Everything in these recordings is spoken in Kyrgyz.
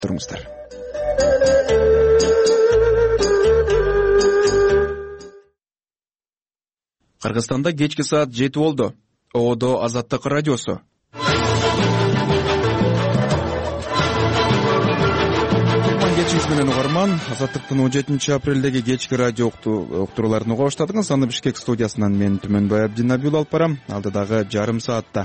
туруңуздар. Кыргызстанда кечки саат 7 болду. ООД Азаттык радиосу. Кечиңиз менен угарман, Азаттыктын 17-апрелдеги кечки радио уктурууларын уга баштадыңыз. Аны Бишкек студиясынан мен Түмөнбай Абдинабиул алып барам. Алдыдагы жарым саатта.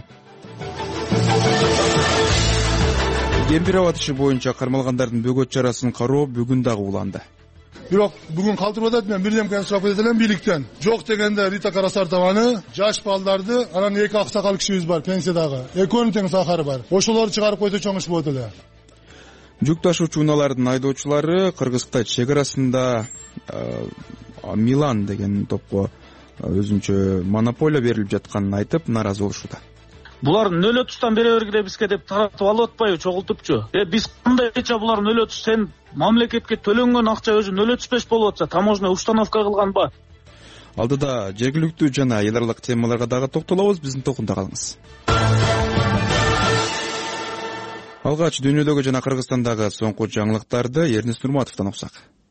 Кемпир аба иши боюнча кармалгандардын бөгөт чарасын кароо бүгүн дагы уланды. Бирок бүгүн калтырып атат, мен бирдемкени сурап кетет элем бийликтен. Жок дегенде Рита Карасартованы, жаш балдарды, анан 2 аксакал кишибиз бар пенсиядагы. Экөөнүн тең сахары бар. Ошолорду чыгарып койсо чоң иш болот эле. Жүк ташуучу унаалардын айдоочулары Кыргыз-Кытай чек арасында Милан деген топко өзүнчө монополия берилип жатканын айтып нааразы болушууда. Булардын нөл отуштан бере бергиле бизге деп таратып алып атпайбы, чогултупчу. Биз кандайча булар нөл отуш, сен мамлекетке төлөнгөн акча өзү 0,35 болуп атса, таможня установка кылганбы? Алдыда жергиликтүү жана эл аралык темаларга дагы токтолобуз, биздин токунда калыңыз. Алгач дүйнөдөгү жана Кыргызстандагы соңку жаңылыктарды Эрнест Нурматовдон окусак.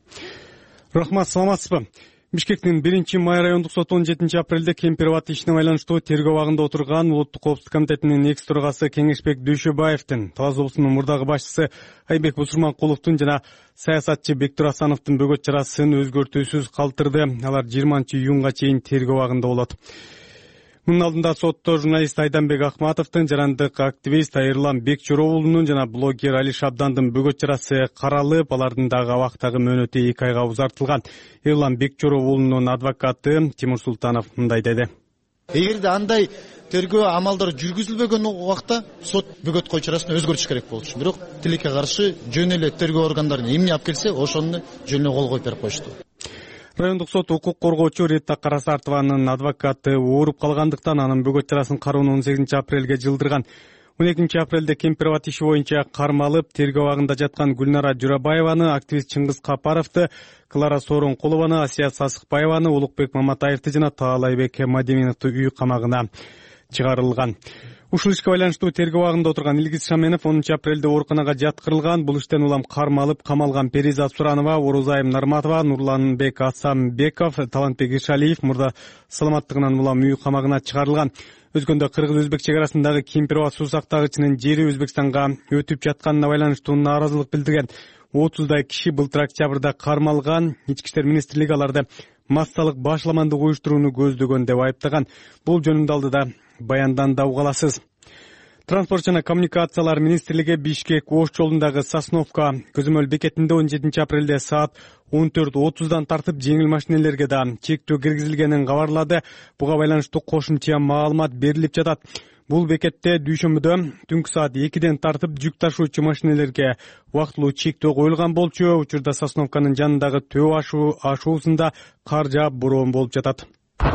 Рахмат, саламатсызбы? Бишкектин 1-май райондук соту 17-апрелде Кемпир аба ишине байланыштуу тергөө абагында отурган Улуттук коопсуздук комитетинин экс төрагасы Кеңешбек Дүйшөбаевдин, Талас облусунун мурдагы башчысы Айбек Бусурманкуловдун жана саясатчы Бектур Асановдун бөгөт чарасын өзгөртүүсүз калтырды. Алар 20-июнга чейин тергөө абагында болот. Мунун алдында сотто журналист Айданбек Акматовдун, жарандык активист Айырлан Бекчороолунун жана блогер Али Шабдандын бөгөт чарасы каралып, алардын дагы абактагы мөөнөтү 2 айга узартылган. Айырлан Бекчороолунун адвокаты Тимур Султанов мындай деди. Эгерде андай тергөө амалдары жүргүзүлбөгөн убакта сот бөгөт кою чарасын өзгөртүш керек болчу. Бирок тилекке каршы жөн эле тергөө органдарын эмне алып келсе, ошону жөн эле кол коюп берип коюшту. Райондук сот укук коргоочу Рита Карасартованын адвокаты ооруп калгандыктан анын бөгөт чарасын кароону 18-апрелге жылдырган. 12-апрелде Кемпир аба иши боюнча кармалып, тергөө абагында жаткан Гүлнара Журабаеваны, активист Чыңгыз Капаровду, Клара Сооронкулованы, Асия Сасыкбаеваны, Улукбек Маматаевди жана Таалайбек Мадиминовду үй камагына чыгарылган. Ушул ишке байланыштуу тергөө абагында отурган Илгиз Шаменов 10-апрелде ооруканага жаткырылган. Бул иштен улам кармалып камалган Периза Суранова, Орузайым Нарматова, Нурланбек Асамбеков, Талантбек Ишалиев мурда саламаттыгынан улам үй камагына чыгарылган. Өзгөндө кыргыз-өзбек чек арасындагы Кемпир аба суу сактагычынын жери Өзбекстанга өтүп жатканына байланыштуу нааразылык билдирген 30дай киши былтыр октябрда кармалган. Ички иштер министрлиги аларды массалык башламандык уюштурууну көздөгөн деп айыптаган. Бул жөнүндө алдыда баяндан да угаласыз. Транспорт жана коммуникациялар министрлиги Бишкек Ош жолундагы Сосновка көзөмөл бекетинде 17-апрелде саат 14:30дан тартып жеңил машинелерге да чектөө киргизилгенин кабарлады. Буга байланыштуу кошумча маалымат берилип жатат. Бул бекетте дүйшөмбүдө түнкү саат 2ден тартып жүк ташуучу машинелерге убактылуу чектөө коюлган болчу. Учурда Сосновканын жанындагы төө ашуусунда кар жаап бороон болуп жатат.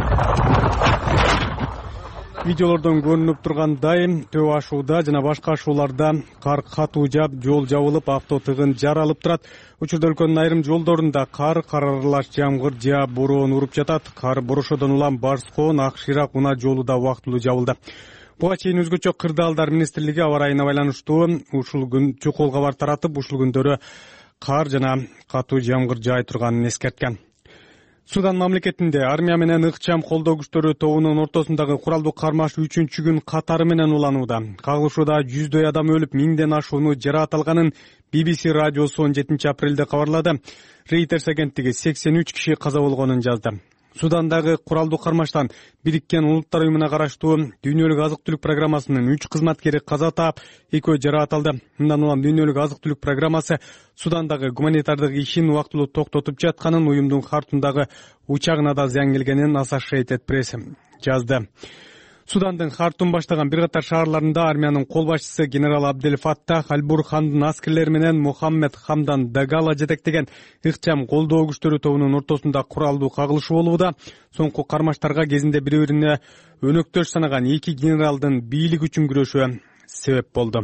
Видеолордон көрүнүп тургандай, төө ашууда жана башка ашууларда кар катуу жаап, жол жабылып, авто тыгын жаралып турат. Учурда өлкөнүн айрым жолдорунда кар аралаш жамгыр жаап, бороон уруп жатат. Кар борошодон улам Барскон, Акширак унаа жолу да убактылуу жабылды. Буга чейин өзгөчө Кырдаалдар министрлиги аба ырайына байланыштуу ушул күн чукул кабар таратып, ушул күндөрү кар жана катуу жамгыр жаай турганын эскерткен. Судан мамлекетинде армия менен ыкчам колдоо күчтөрү тобунун ортосундагы куралдуу кармаш 3-күн катары менен уланууда. Кагылышууда 100дөй адам өлүп, 1000ден ашууну жарааталганын BBC радиосу 17-апрелде кабарлады. Reuters агенттиги 83 киши каза болгонун жазды. Судандагы куралдуу кармаштан Бириккен Улуттар уюмуна караштуу дүйнөлүк азык-түлүк программасынын 3 кызматкери каза таап, 2 жарааталды. Мындан улам дүйнөлүк азык-түлүк программасы Судандагы гуманитардык ишин убактылуу токтотуп жатканын, уюмдун Хартумдагы учагына да зыян келгенин Associated Press жазды. Судандын Хартум баштаган бир катар шаарларында армиянын кол башчысы генерал Абдел Фаттах Аль-Бурхандын аскерлери менен Мухаммед Хамдан Дагала жетектеген ыкчам колдоо күчтөрү тобунун ортосунда куралдуу кагылышуу болууда. Соңку кармаштарга кезинде бири-бирине өнөктөш санаган 2 генералдын бийлик үчүн күрөшүшү себеп болду.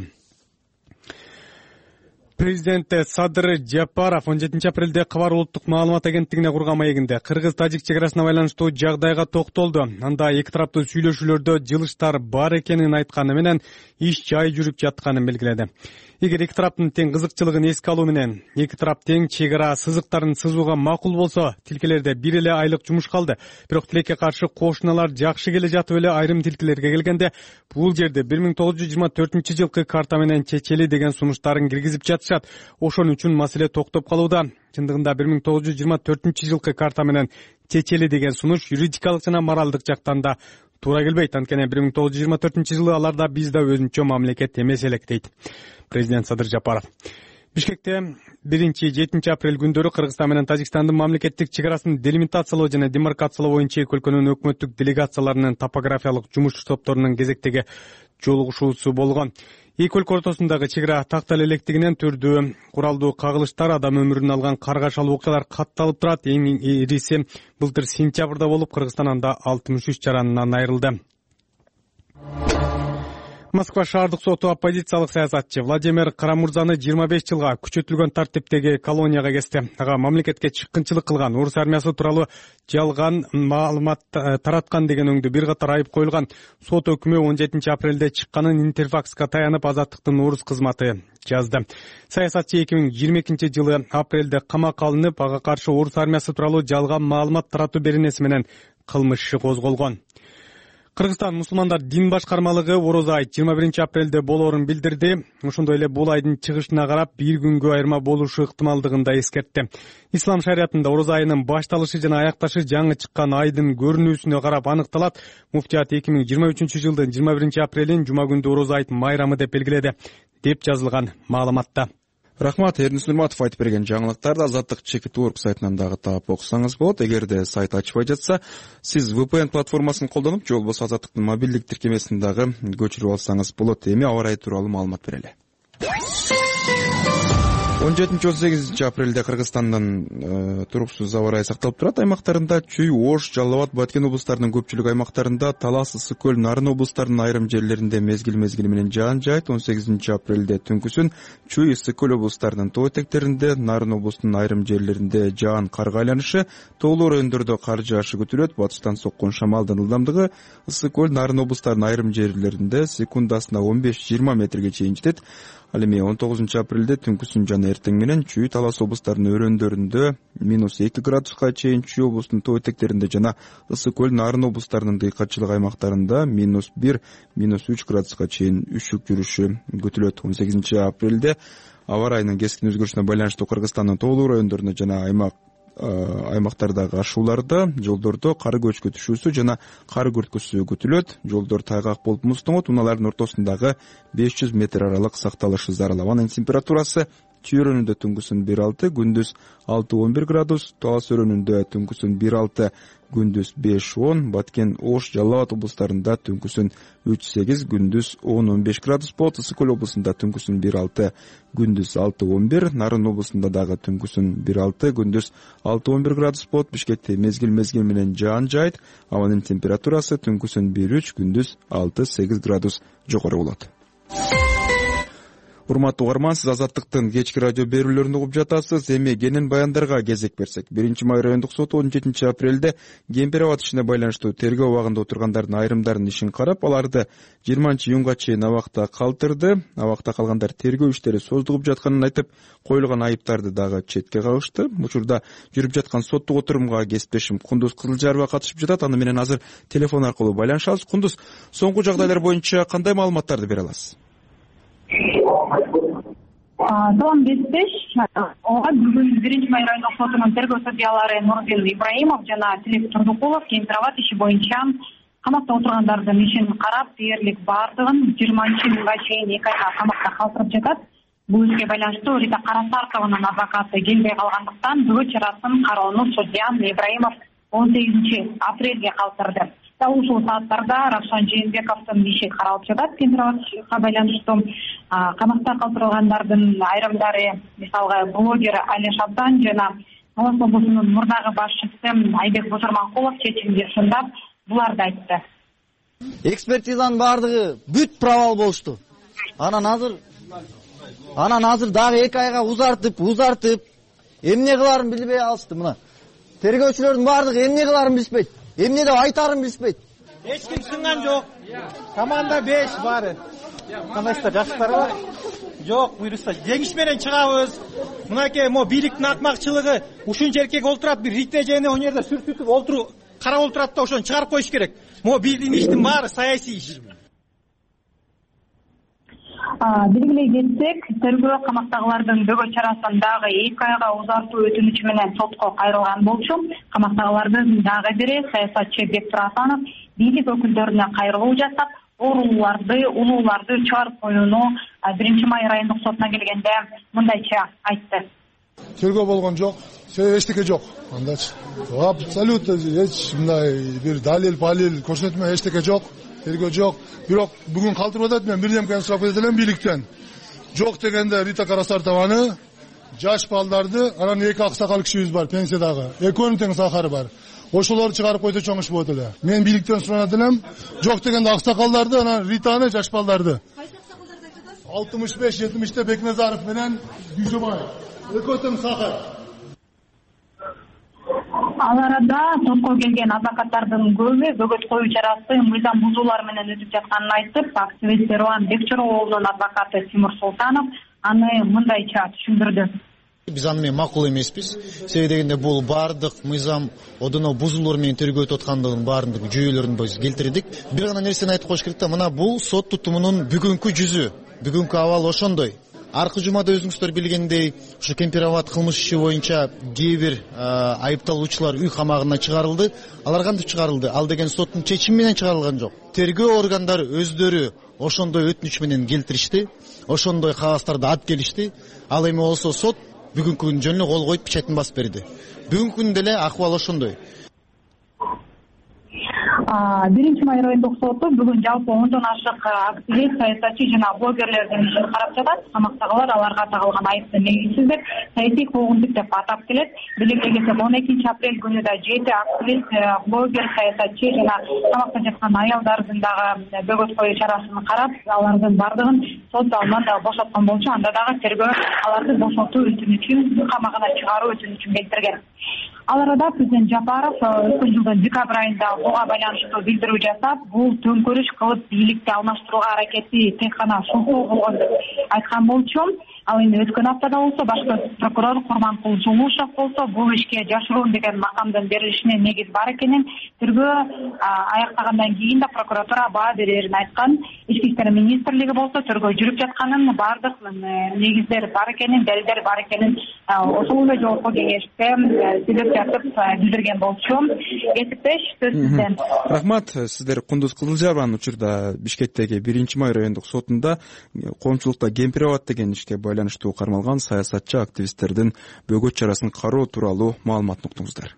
Президент Садыр Жапаров 17-апрелде Кабар улуттук маалымат агенттигине курган маегинде кыргыз-тажик чек арасына байланыштуу жагдайга токтолду. Анда эки тараптуу сүйлөшүүлөрдө жылыштар бар экенин айтканы менен иш жай жүрүп жатканын белгиледи. Эгер эки тараптын тең кызыкчылыгын эске алуу менен эки тарап тең чек ара сызыктарын сызууга макул болсо, тилкелерде бир эле айлык жумушка алды. Бирок тилекке каршы кошуналар жакшы келе жатып эле айрым тилкелерге келгенде бул жерде 1924-жылкы карта менен чечели деген сунуштарын киргизип жатышат. Ошон үчүн маселе токтоп калууда. Чындыгында 1924-жылкы карта менен чечели деген сунуш юридикалык жана моралдык жактан да туура келбейт. Анткени 1924-жылы аларда бизде өзүнчө мамлекет эмес элек дейт президент Садыр Жапаров. Бишкекте 1-7 апрель күндөрү Кыргызстан менен Тажикстандын мамлекеттик чек арасын делимитациялоо жана демаркациялоо боюнча эки өлкөнүн өкмөттүк делегацияларынын топографиялык жумуш топторунун кезектеги жолугушуусу болгон. Эки өлкө ортосундагы чек ара тактала электигинен түрдүү куралдуу кагылыштар, адам өмүрүн алган каргашалуу окуялар катталып турат. Эң ириси былтыр сентябрда болуп, Кыргызстан анда 63 жаранынан айрылды. Москва шаардык соту оппозициялык саясатчы Владимир Карамурзаны 25 жылга күчөтүлгөн тартиптеги колонияга кести. Ага мамлекетке чыккынчылык кылган, орус армиясы тууралуу жалган маалымат тараткан деген өңдүү бир катар айып коюлган. Сот өкүмү 17 апрелде чыкканын Интерфакска таянып Азаттыктын орус кызматы жазды. Саясатчы 2022 жылы апрелде камакка алынып, ага каршы орус армиясы тууралуу жалган маалымат таратуу беренеси менен кылмыш иши козголгон. Кыргызстан мусулмандар дин башкармалыгы Орозо айт 21 апрелде болоорун билдирди. Ошондой эле бул айдын чыгышына карап бир күнгө айырма болушу ыктымалдыгын да эскертти. Ислам шариятында Орозо айынын башталышы жана аякташы жаңы чыккан айдын көрүнүүсүнө карап аныкталат. Муфтият 2023 жылдын 21 апрелин жума күндү Орозо айт майрамы деп белгиледи, деп жазылган маалыматта. Рахмат, Эрдинис Нурматов айтып берген жаңылыктарды Азаттык Чекит.org сайтынан дагы таап окусаңыз болот. Эгерде сайт ачпай жатса, сиз VPN платформасын колдонуп, же болбосо Азаттыктын мобилдик тиркемесин дагы көчүрүп алсаңыз болот. Эми аба ырайы тууралуу маалымат берели. 17-18 апрелде Кыргызстандын туруксуз аба ырайы сакталып турат. Аймактарында Чүй, Ош, Жалал Абад, Баткен облустарынын көпчүлүк аймактарында, Талас, Ысык көл, Нарын облустарынын айрым жерлеринде мезгил менен жаан жайт. 18 апрелде түнкүсүн Чүй, Ысык көл облустарынын тоо этектеринде, Нарын облустунун айрым жерлеринде жаан карга айланышы, тоолуу райондордо кар жаашы күтүлөт. Батыштан соккон шамалдын ылдамдыгы Ысык көл, Нарын облустарынын айрым жерлеринде секундасына 15-20 метрге чейин жетет. Ал эми 19 апрелде түнкүсүн жана эртең менен Чүй, Талас облустарынын өрөөндөрүндө -2 градуска чейин, Чүй облустунун тоо этектеринде жана Ысык көл, Нарын облустарынын дыйкачылык аймактарында -1-3 градуска чейин үшүк жүрүшү күтүлөт. 18 апрелде аба ырайынын кескин өзгөрүшүнө байланыштуу Кыргызстандын тоолуу райондорунда жана аймактардагы ашууларда, жолдордо кар көчкү түшүүсү жана кар күрткүсү күтүлөт. Жолдор тайгак болуп муздоңот, унаалардын ортосундагы 500 метр аралык сакталышы зарыл. Абанын температурасы Чүй өрөөнүндө түнкүсүн 1-6, күндүз 6-11 градус, Талас өрөөнүндө түнкүсүн 1-6, күндүз 5-10, Баткен, Ош, Жалал Абад облустарында түнкүсүн 3-8, күндүз 10-15 градус болот. Ысык көл облусунда түнкүсүн 1-6, күндүз 6-11, Нарын облусунда дагы түнкүсүн 1-6, күндүз 6-11 градус болот. Бишкекте мезгил менен жаан жайт. Абанын температурасы түнкүсүн 1-3, күндүз 6-8 градус жогору болот. Урматтуу угарман, сиз Азаттыктын кечки радио берүүлөрүн угуп жатасыз. Эми кенен баяндарга кезек берсек. 1-май райондук соту 17 апрелде Кемпир абад ишине байланыштуу тергөө абагында отургандардын айрымдарынын ишин карап, аларды 20 июнга чейин абакта калтырды. Абакта калгандар тергөө иштери создугуп жатканын айтып, коюлган айыптарды дагы четке кагышты. Учурда жүрүп жаткан соттук отурумга кесиптешим Кундуз Кызылжарова катышып жатат. Аны менен азыр телефон аркылуу байланышабыз. Кундуз, соңку жагдайлар боюнча кандай маалыматтарды бере аласыз? Салам Беспеш. Бүгүн 1-май райондук сотунун тергөө судьялары Нурдин Ибраимов жана Тилек Турдукулов Кемпир абад иши боюнча камакта отургандардын ишин карап, дээрлик баардыгын 20 июнга чейин 2 айга камакта калтырып жатат. Бул ишке байланыштуу Рита Карасартованын адвокаты келбей калгандыктан бүгүн чарасын кароону судья Ибраимов 18 апрелге калтырды. Ушул сааттарда Равшан Жээнбековдун иши каралып жатат. Кемпир абадка байланыштуу камакта калтырылгандардын айрымдары, мисалга блогер Али Шабдан жана Талас облусунун мурдагы башчысы Айбек Бузурманкулов чечимди сындап, буларды айтты. Экспертизанын баардыгы бүт провал болушту. Анан азыр дагы 2 айга узартып, эмне кыларын билбей алышты. Мына тергөөчүлөрдүн баардыгы эмне кыларын билишпейт. Эмне деп айтарын билишпейт. Эч ким сынган жок. Команда 5 баары. Кандайсыздар, жакшысыздарбы? жок, буюрса жеңиш менен чыгабыз. Мынакей мо бийликтин акмакчылыгы ушунча эркек олтурат, бир ритме жайына о жерде сүртүтүп олтуруп карап олтурат да ошону чыгарып коюш керек. Мо биздин иштин баары саясий иш. Белгилей кетсек, тергөө камактагылардын бөгөт чарасын дагы 2 айга узартуу өтүнүчү менен сотко кайрылган болчу. Камактагылардын дагы бири саясатчы Бектур Асанов бийлик өкүлдөрүнө кайрылуу жасап, улууларды чыгарып коюуну 1-май райондук сотуна келгенде мындайча айтты. Тергөө болгон жок, эчтеке жок. Андачы абсолютно эч мындай бир далил көрсөтмө эчтеке жок. Тергөө жок. Бирок бүгүн калтырып атат, мен бирдемкени сурап кетет элем бийликтен. Жок дегенде Рита Карасартованы, жаш балдарды, анан 2 аксакал кишибиз бар пенсиядагы. Экөөнүн тең сахары бар. Ошолорду чыгарып койсо чоң иш болот эле. Мен бийликтен суранат элем, жок дегенде аксакалдарды, анан Ританы, жаш балдарды. 65-70те Бекназаров менен Дүйшөбай. Экөө тең сахар. Ал арада сотко келген адвокаттардын көбү бөгөт коюу чарасы мыйзам бузуулар менен өтүп жатканын айтып, активист Эруан Бекчороолунун адвокаты Тимур Султанов аны мындайча түшүндүрдү. Биз аны менен макул эмеспиз. Себеби дегенде бул баардык мыйзам одоно бузуулар менен тергөө өтүп аткандыгын баардык жүйөлөрүн биз келтирдик. Бир гана нерсени айтып коюш керек да, мына бул сот тутумунун бүгүнкү жүзү, бүгүнкү абал ошондой. Аркы жумада өзүңүздөр билгендей, ушу Кемпироват кылмыш иши боюнча кээ бир айыпталуучулар үй камагына чыгарылды. Алар кантип чыгарылды? Ал деген соттун чечими менен чыгарылган жок. Тергөө органдары өздөрү ошондой өтүнүч менен келтиришти, ошондой кагаздарды алып келишти. Ал эми болсо сот бүгүнкү күнү жөн эле кол коюп печатын басып берди. Бүгүнкү күндө эле акыбал ошондой. 1-май райондук соту бүгүн жалпы 10дон ашык активист, саясатчы жана блогерлердин ишин карап жатат. Камактагылар аларга тагылган айыпты негизсиз деп, саясий куугунтук деп атап келет. Белгилей кетсек, 12 апрель күнү да 7 активист, блогер, саясатчы жана камакта жаткан аялдардын дагы бөгөт коюу чарасын карап, алардын бардыгын сот залынан да бошоткон болчу. Анда дагы тергөө аларды бошотуу өтүнүчүн, камагына чыгаруу өтүнүчүн келтирген. Ал арада президент Жапаров өткөн жылдын декабрь айында буга байланыштуу билдирүү жасап, бул төңкөрүш кылып бийликти алмаштырууга аракети тек гана шултоо болгон деп айткан болчу. Ал эми өткөн аптада болсо башкы прокурор Курманкул Жумушев болсо бул ишке жашыруун деген макамдын берилишине негиз бар экенин, тергөө аяктагандан кийин да прокуратура баа берерин айткан. Ички иштер министрлиги болсо тергөө жүрүп жатканын, бардык негиздер бар экенин, далилдер бар экенин ошол эле жолку кеңеште сүйлөп жатып билдирген болчу. Этиптеш сөз сизден. Рахмат, сиздер Кундуз Кызылжарбанын учурда Бишкектеги 1-май райондук сотунда коомчулукта Кемпироват деген ишке байланыштуу кармалган саясатчы активисттердин бөгөт чарасын кароо тууралуу маалыматын уктуңуздар.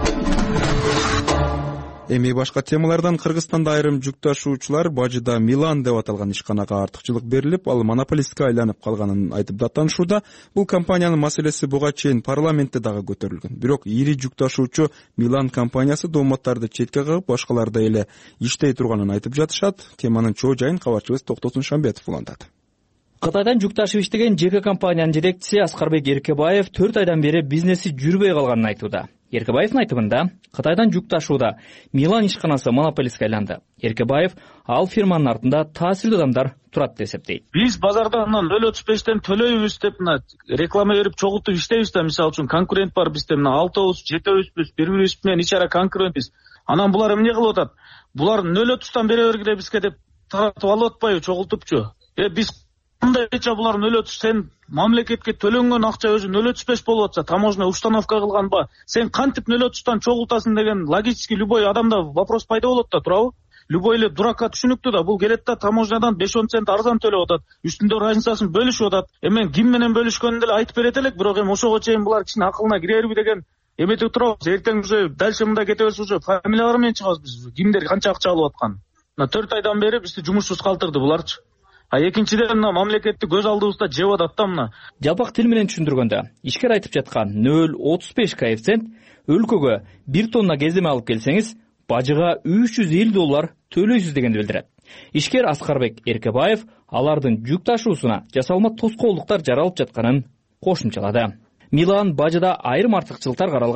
Эми башка темалардан Кыргызстанда айрым жүк ташуучулар бажыда Милан деп аталган ишканага артыкчылык берилип, ал монополистке айланып калганын айтып даттанышууда. Бул компаниянын маселеси буга чейин парламентте дагы көтөрүлгөн. Бирок ири жүк ташуучу Милан компаниясы дооматтарды четке кагып, башкалардай эле иштей турганын айтып жатышат. Теманын чоо жайын кабарчыбыз Токтосун Шамбетов улантат. Кытайдан жүк ташып иштеген ЖК компаниянын жетекчиси Аскарбек Эркебаев 4 айдан бери бизнеси жүрбөй калганын айтууда. Эркебаевдин айтымында, Кытайдан жүк ташууда Милан ишканасы монополистке айланды. Эркебаев ал фирманын артында таасирдүү адамдар турат деп эсептейт. Биз базарда 0.35тен төлөйбүз деп реклама берип чогултуп иштейбиз да, мисалы үчүн конкурент бар бизде 6-7-үбүз, бири-бирибиз менен ичара конкурентпиз. Анан булар эмне кылып атат? Булар 0.30тан бере бергиле бизге деп таратып алып атпайбы, чогултупчу. Биз кандайча булар 0.30 сен мамлекетке төлөнгөн акча өзү 0.35 болуп атса, таможня установка кылганба, сен кантип 0.30тан чогултасың деген логически любой адамда вопрос пайда болот да, туурабы? Любой эле дуракка түшүнүктүү да, бул келет да таможнядан 5-10 цент арзан төлөп атат, үстүндө разницасын бөлүшүп атат. Эми ким менен бөлүшкөнүн деле айтып берет элек, бирок эми ошого чейин булар кишинин акылына кирерби деген эметип турабыз. Эртең уже дальше мындай кете берсе уже фамилиялар менен чыгабыз биз. Кимдер канча акча алып аткан. 4 айдан бери бизди жумушсуз калтырды буларчы. Экинчиден мамлекетти көз алдыбызда жеп атат да мына. Жалпак тил менен түшүндүргөндө, ишкер айтып жаткан 0.35 коэффициент өлкөгө 1 тонна кеземе алып келсеңиз, бажыга $350 төлөйсүз дегенди билдирет. Ишкер Аскарбек Эркебаев алардын жүк ташуусуна жасалма тоскоолдуктар жаралып жатканын кошумчалады. Милан бажыда айрым артыкчылыктар каралган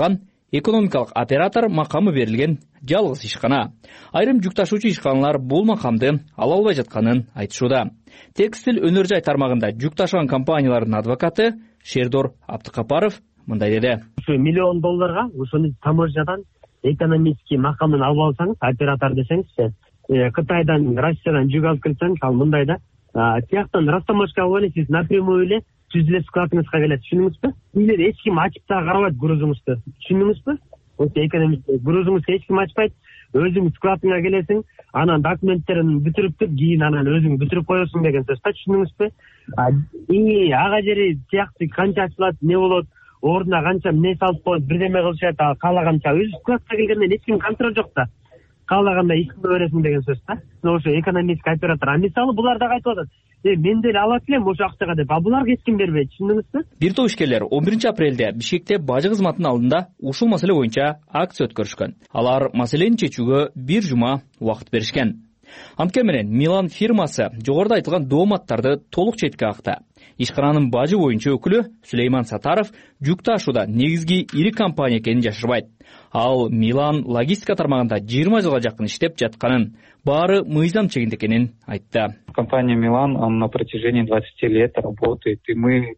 экономикалык оператор макамы берилген жалгыз ишкана. Айрым жүк ташуучу ишканалар бул макамды ала албай жатканын айтышууда. Текстил өнөр жай тармагында жүк ташыган компаниялардын адвокаты Шердор Абдыкапаров мындай деди. $1 миллион ошону таможнядан экономический макамын алып алсаңыз, оператор десеңизчи, Кытайдан, Россиядан жүк алып келсеңиз, ал мындай да, тияктан растамашка алып эле сиз напрямую эле түз эле складыңызга келет, түшүндүңүзбү? Силер эч ким ачып да карабайт грузуңузду, түшүндүңүзбү? Ошо экономика грузуңузду эч ким ачпайт, өзүң складыңа келесиң, анан документтерин бүтүрүп, кийин анан өзүң бүтүрүп коесуң деген сөз да, түшүндүңүзбү? Ага жери тиякты канча ачылат, не болот, ордуна канча эмне салып коет, бирдеме кылышат, каалаганча өзү складка келгенден эч ким контроль жок да. Каалагандай ишке бересиң деген сөз да. Ошо экономический оператор. А мисалы булар да кайтып атат. Мен деле алат элем ошо акчага деп. А буларга эч ким бербейт, түшүндүңүзбү? Бир топ ишкерлер 11 апрелде Бишкекте бажы кызматынын алдында ушул маселе боюнча акция өткөрүшкөн. Алар маселени чечүүгө 1 жума убакыт беришкен. Анткени менен Милан фирмасы жогоруда айтылган дооматтарды толук четке какты. Ишкананын бажы боюнча өкүлү Сулейман Сатаров жүк ташууда негизги ири компания экенин жашырбайт. Ал Милан логистика тармагында 20 жылга жакын иштеп жатканын, баары мыйзам чегинде экенин айтты. Компания Милан на протяжении 20 лет работает, и мы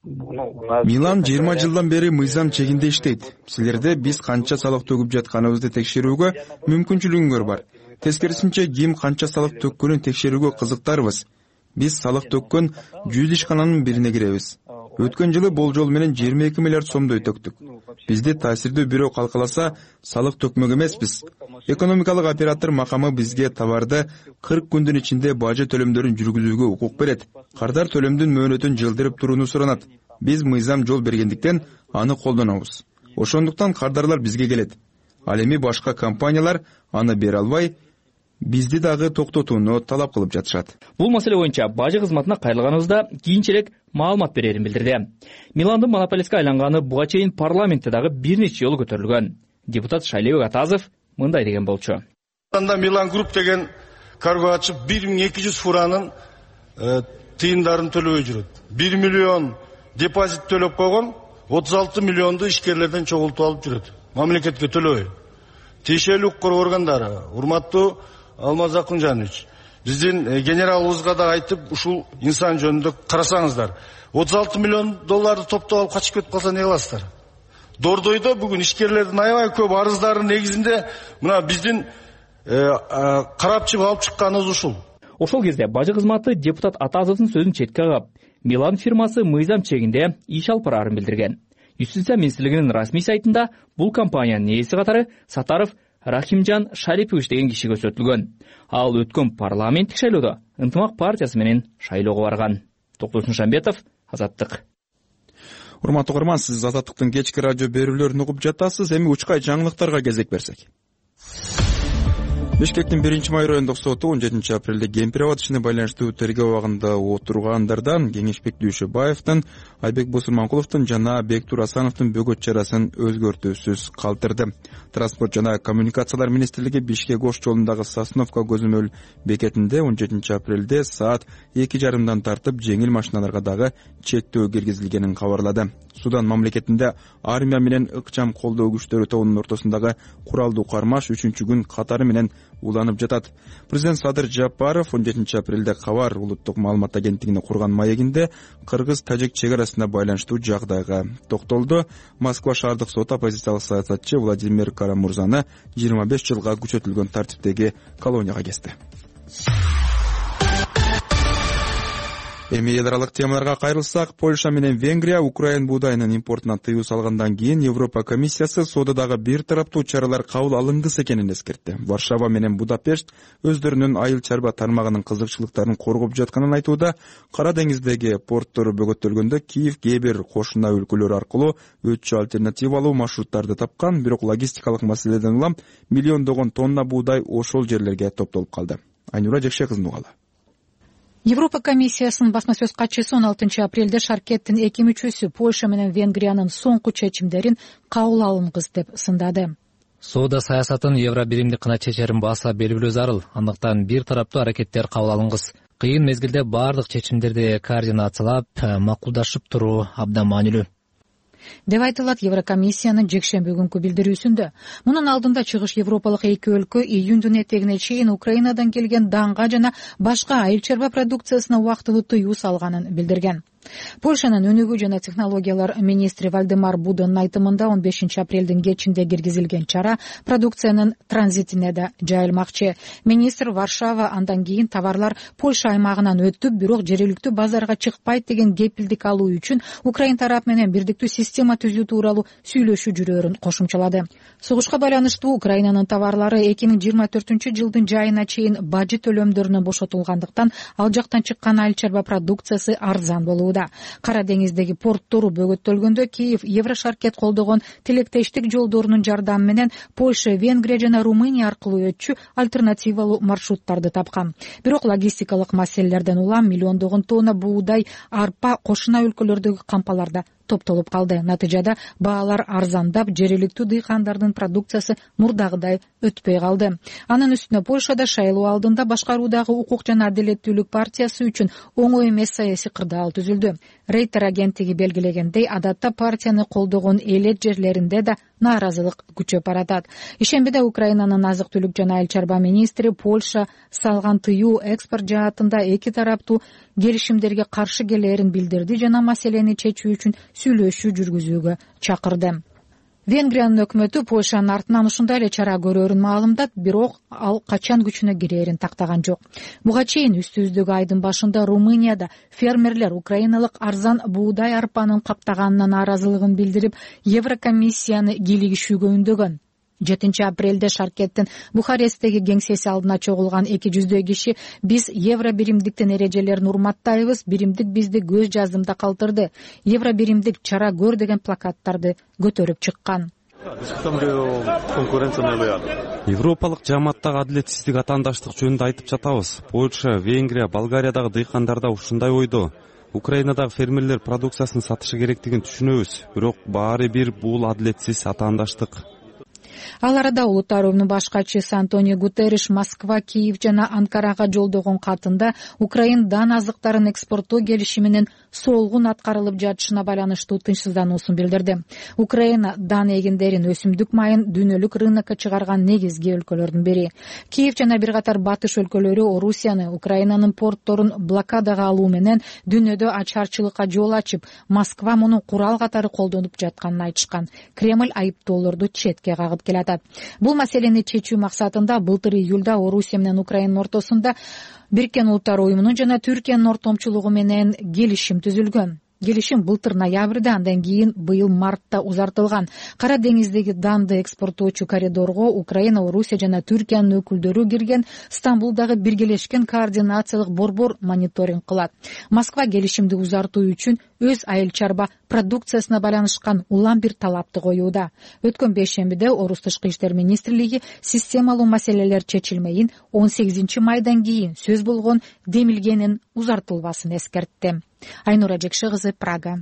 Милан 20 жылдан бери мыйзам чегинде иштейт. Силерде биз канча салык төгүп жатканыбызды текшерүүгө мүмкүнчүлүгүңөр бар. Тескерисинче ким канча салык төккөнүн текшерүүгө кызыктарбыз. Биз салык төккөн 100 ишкананын бирине киребиз. Өткөн жылы болжол менен 22 миллиард сомдой төктүк. Бизди таасирдүү бирөө калкаласа, салык төкмөк эмеспиз. Экономикалык оператор макамы бизге товарды 40 күндүн ичинде бажы төлөмдөрүн жүргүзүүгө укук берет. Кардар төлөмдүн мөөнөтүн жылдырып турууну суранат. Биз мыйзам жол бергендиктен аны колдонобуз. Ошондуктан кардарлар бизге келет. Ал эми башка компаниялар аны бере албай, бизди дагы токтотууну талап кылып жатышат. Бул маселе боюнча бажы кызматына кайрылганыбызда кийинчерээк маалымат берерин билдирди. Миландын монополистке айланганы буга чейин парламентте дагы бир нече жолу көтөрүлгөн. Депутат Шайлебек Атазов мындай деген болчу. Милан Груп деген карго ачып 1200 фуранын тыйындарын төлөбөй жүрөт. 1 миллион депозит төлөп койгон, 36 миллионду ишкерлерден чогултуп алып жүрөт. Мамлекетке төлөбөй. Тиешелүү укук органдары, урматтуу Алмаз Акунжанович, биздин генералыбызга да айтып, ушул инсан жөнүндө карасаңыздар. 36 миллион долларды топтоп алып качып кетип калса не кыласыздар? Дордойдо бүгүн ишкерлердин аябай көп арыздарын негизинде мына биздин карапчы алып чыкканыбыз ушул. Ошол кезде бажы кызматы депутат Атазовдун сөзүн четке кагып, Милан фирмасы мыйзам чегинде иш алып барарын билдирген. Юстиция министрлигинин расмий сайтында бул компаниянын ээси катары Сатаров Рахимжан Шарипович деген киши көрсөтүлгөн. Ал өткөн парламенттик шайлоодо Ынтымак партиясы менен шайлоого барган. Токтосун Шамбетов, Азаттык. Урматтуу угарман, сиз Азаттыктын кечки радио берүүлөрүн угуп жатасыз. Эми учкай жаңылыктарга кезек берсек. Бишкектин 1-май райондук соту 17 апрелде Кемпир-Абад ишине байланыштуу тергөө абагында отургандардан Кеңешбек Дүйшөбаевдин, Айбек Бусурманкуловдун жана Бектур Асановдун бөгөт чарасын өзгөртүүсүз калтырды. Транспорт жана коммуникациялар министрлиги Бишкек Ош жолундагы Сосновка көзөмөл бекетинде 17 апрелде саат 2:30 тартып жеңил машиналарга дагы чектөө киргизилгенин кабарлады. Судан мамлекетинде армия менен ыкчам колдоо күчтөрү тобунун ортосундагы куралдуу кармаш 3-күн катары менен уланып жатат. Президент Садыр Жапаров 17 апрелде Кабар улуттук маалымат агенттигине курган маегинде кыргыз-тажик чек арасына байланыштуу жагдайга токтолду. Москва шаардык соту оппозициялык саясатчы Владимир Карамурзаны 25 жылга күчөтүлгөн тартиптеги колонияга кести. Эми эл аралык темаларга кайрылсак, Польша менен Венгрия Украин буудайынын импортуна тыюу салгандан кийин Европа комиссиясы соодадагы бир тараптуу чаралар кабыл алынгыс экенин эскертти. Варшава менен Будапешт өздөрүнүн айыл чарба тармагынын кызыкчылыктарын коргоп жатканын айтууда. Кара деңиздеги порттору бөгөттөлгөндө Киев кээ бир кошуна өлкөлөр аркылуу өтчү альтернативалуу маршруттарды тапкан, бирок логистикалык маселеден улам миллиондогон тонна буудай ошол жерлерге топтолуп калды. Айнура Жекше кызын угалы. Европа комиссиясынын басма сөз катчысы 16 апрелде шаркеттин эки мүчөсү Польша менен Венгриянын соңку чечимдерин кабыл алынгыс деп сындады. Соода саясатын евро биримдик гана чечерин баса белгилөө зарыл. Андыктан бир тараптуу аракеттер кабыл алынгыс. Кыйын мезгилде бардык чечимдерди координациялап, макулдашып туруу абдан маанилүү. деп айтылат Еврокомиссиянын жекшемби күнкү билдирүүсүндө. Мунун алдында Чыгыш Европалык эки өлкө июндун этегине чейин Украинадан келген данга жана башка айыл чарба продукциясына убактылуу тыюу салганын билдирген. Польшанын өнүгүү жана технологиялар министри Вальдемар Будонун айтымында 15 апрелдин кечинде киргизилген чара продукциянын транзитине да жайылмакчы. Министр Варшава андан кийин товарлар Польша аймагынан өтүп, бирок жергиликтүү базарга чыкпайт деген кепилдик алуу үчүн Украин тарап менен бирдиктүү система түзүү тууралуу сүйлөшүү жүрөөрүн кошумчалады. Согушка байланыштуу Украинанын товарлары 2024-жылдын жайына чейин бажы төлөмдөрүнөн бошотулгандыктан ал жактан чыккан айыл чарба продукциясы арзан болууда. Кара деңиздеги порттору бөгөттөлгөндө Киев Еврошаркет колдогон тилектештик жолдорунун жардамы менен Польша, Венгрия жана Румыния аркылуу өтчү альтернативалуу маршруттарды тапкан. Бирок логистикалык маселелерден улам миллиондогон тонна буудай, арпа кошуна өлкөлөрдөгү кампаларда топтолуп калды. Натыйжада баалар арзандап, жергиликтүү дыйкандардын продукциясы мурдагыдай өтпөй калды. Анын үстүнө Польшада шайлоо алдында башкаруудагы укук жана адилеттүүлүк партиясы үчүн оңой эмес саясий кырдаал түзүлдү. Рейтер агенттиги белгилегендей, адатта партияны колдогон элет жерлеринде да нааразылык күчөп баратат. Ишембиде Украинанын азык-түлүк жана айыл чарба министри Польша салган тыюу экспорт жаатында эки тараптуу келишимдерге каршы келээрин билдирди жана маселени чечүү үчүн сүйлөшүү жүргүзүүгө чакырды. Венгриянын өкмөтү Польшанын артынан ушундай эле чара көрөөрүн маалымдат, бирок ал качан күчүнө кирээрин тактаган жок. Буга чейин үстүбүздөгү айдын башында Румынияда фермерлер украиналык арзан буудай арпанын каптаганына нааразылыгын билдирип, Еврокомиссияны кийлигишүүгө үндөгөн. 7 апрелде Шаркеттин Бухаресттеги кеңсеси алдына чогулган 200 киши биз евро биримдиктин эрежелерин урматтайбыз, биримдик бизди көз жаздымда калтырды, евро биримдик чара көр деген плакаттарды көтөрүп чыккан. Европалык жааматтагы адилетсиздик атаандаштык жөнүндө айтып жатабыз. Польша, Венгрия, Болгариядагы дыйкандарда ушундай ойдо. Украинадагы фермерлер продукциясын сатышы керектигин түшүнөбүз, бирок баары бир бул адилетсиз атаандаштык. Ал арада Улуттар уюмунун баш катчысы Антонио Гутерриш Москва, Киев жана Анкарага жолдогон катында Украин дан азыктарын экспорттоо келишиминин солгун аткарылып жатышына байланыштуу тынчсыздануусун билдирди. Украина дан эгиндерин, өсүмдүк майын дүйнөлүк рынокко чыгарган негизги өлкөлөрдүн бири. Киев жана бир катар батыш өлкөлөрү Орусияны, Украинанын портторун блокадага алуу менен дүйнөдө ачарчылыкка жол ачып, Москва муну курал катары колдонуп жатканын айтышкан. Кремль айыптоолорду четке кагып келатат. Бул маселени чечүү максатында былтыр июлда Орусия менен Украинанын ортосунда Бириккен Улуттар уюмунун жана Түркиянын ортомчулугу менен келишим түзүлгөн. Келишим былтыр ноябрда, андан кийин быйыл мартта узартылган. Кара деңиздеги данды экспорттоочу коридорго Украина, Орусия жана Түркиянын өкүлдөрү кирген Стамбулдагы биргелешкен координациялык борбор мониторинг кылат. Москва келишимди узартуу үчүн өз айыл чарба продукциясына байланышкан улам бир талапты коюуда. Өткөн бейшембиде Орус тышкы иштер министрлиги системалуу маселелер чечилмейин 18 майдан кийин сөз болгон демилгенин узартылбасын эскертти. Айнура Жекши кызы, Прага.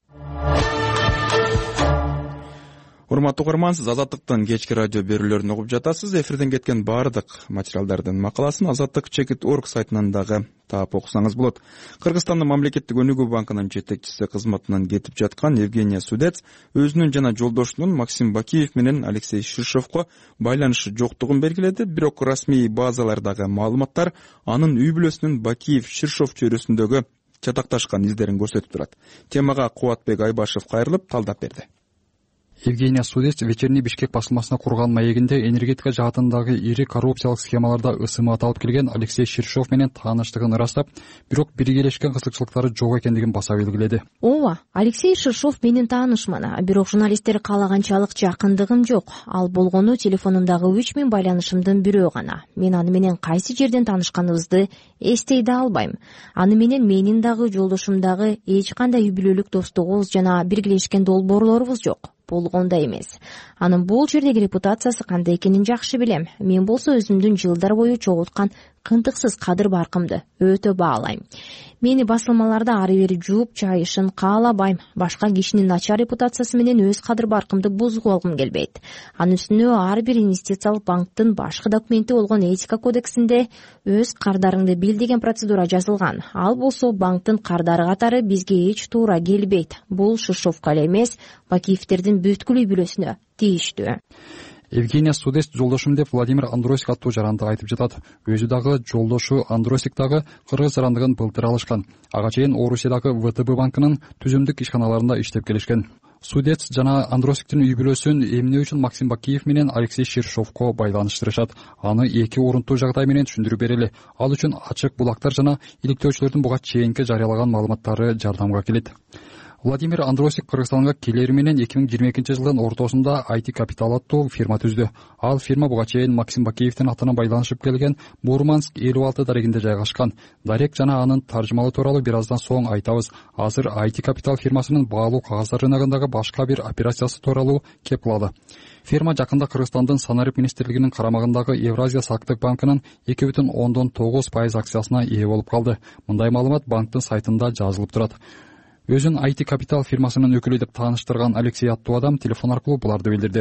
Урматтуу угарман, сиз Азаттыктын кечки радио берүүлөрүн угуп жатасыз. Эфирден кеткен баардык материалдардын макаласын azatlyk.org сайтынан дагы таап окусаңыз болот. Кыргызстандын мамлекеттик өнүгүү банкынын жетекчиси кызматынан кетип жаткан Евгения Судец өзүнүн жана жолдошунун Максим Бакиев менен Алексей Ширшовко байланышы жоктугун белгиледи, бирок расмий базалардагы маалыматтар анын үй бүлөсүнүн Бакиев-Ширшов чөйрөсүндөгү чатакташкан издерин көрсөтүп турат. Темага Кубатбек Айбашев кайрылып талдап берди. Евгения Судец вечерний Бишкек басылмасына курган маегинде энергетика жаатындагы ири коррупциялык схемаларда ысымат алып келген Алексей Ширшов менен тааныштыгын ырастап, бирок биргелешкен кызыкчылыктары жок экендигин баса белгиледи. Ооба, Алексей Ширшов менин таанышман, бирок журналисттер каалаганчалык жакындыгым жок. Ал болгону телефонумдагы 3000 байланышымдын бирөө гана. Мен аны менен кайсы жерден таанышканыбызды эстей да албайм. Аны менен менин дагы жолдошумдагы эч кандай үй бүлөлүк достугубуз жана биргелешкен долбоорлорубуз жок. Болгондо эмес. Анын бул жердеги репутациясы кандай экенин жакшы билем. Мен болсо өзүмдүн жылдар бою чогулткан кынтыксыз кадыр баркымды өтө баалайм. Мени басылмаларда ары бери жууп чайышын каалабайм. Башка кишинин начар репутациясы менен өз кадыр баркымды бузуп алгым келбейт. Анын үстүнө ар бир инвестициялык банктын башкы документи болгон этика кодексинде өз кардарыңды бил деген процедура жазылган. Ал болсо банктын кардары катары бизге эч туура келбейт. Бул Шишовко эле эмес, Бакиевтердин бүткүл үй бүлөсүнө тийиштүү. Евгения Судес жолдошум деп Владимир Андросик аттуу жаранды айтып жатат. Өзү дагы жолдошу Андросик дагы кыргыз жарандыгын былтыр алышкан. Ага чейин Орусиядагы ВТБ банкынын түзүмдүк ишканаларында иштеп келишкен. Судец жана Андросиктин үй бүлөсүн эмне үчүн Максим Бакиев менен Алексей Шишовко байланыштырышат? Аны эки орунтуу жагдай менен түшүндүрүп берели. Ал үчүн ачык булактар жана иликтөөчүлөрдүн буга чейинки жарыялаган маалыматтары жардамга келет. Владимир Андросик Кыргызстанга келери менен 2022 жылдын ортосунда IT Capital аттуу фирма түздү. Ал фирма буга чейин Максим Бакиевдин атына байланышып келген Мурманск 56 дарегинде жайгашкан. Дарек жана анын таржымалы тууралуу бир аздан соң айтабыз. Азыр IT Capital фирмасынын баалуу кагаздар рыногундагы башка бир операциясы тууралуу кеп кылалы. Фирма жакында Кыргызстандын Санарип министрлигинин карамагындагы Евразия сактык банкынын 2,9% акциясына ээ болуп калды. Мындай маалымат банктын сайтында жазылып турат. Өзүн IT Capital фирмасынын өкүлү деп тааныштырган Алексей аттуу адам телефон аркылуу буларды билдирди.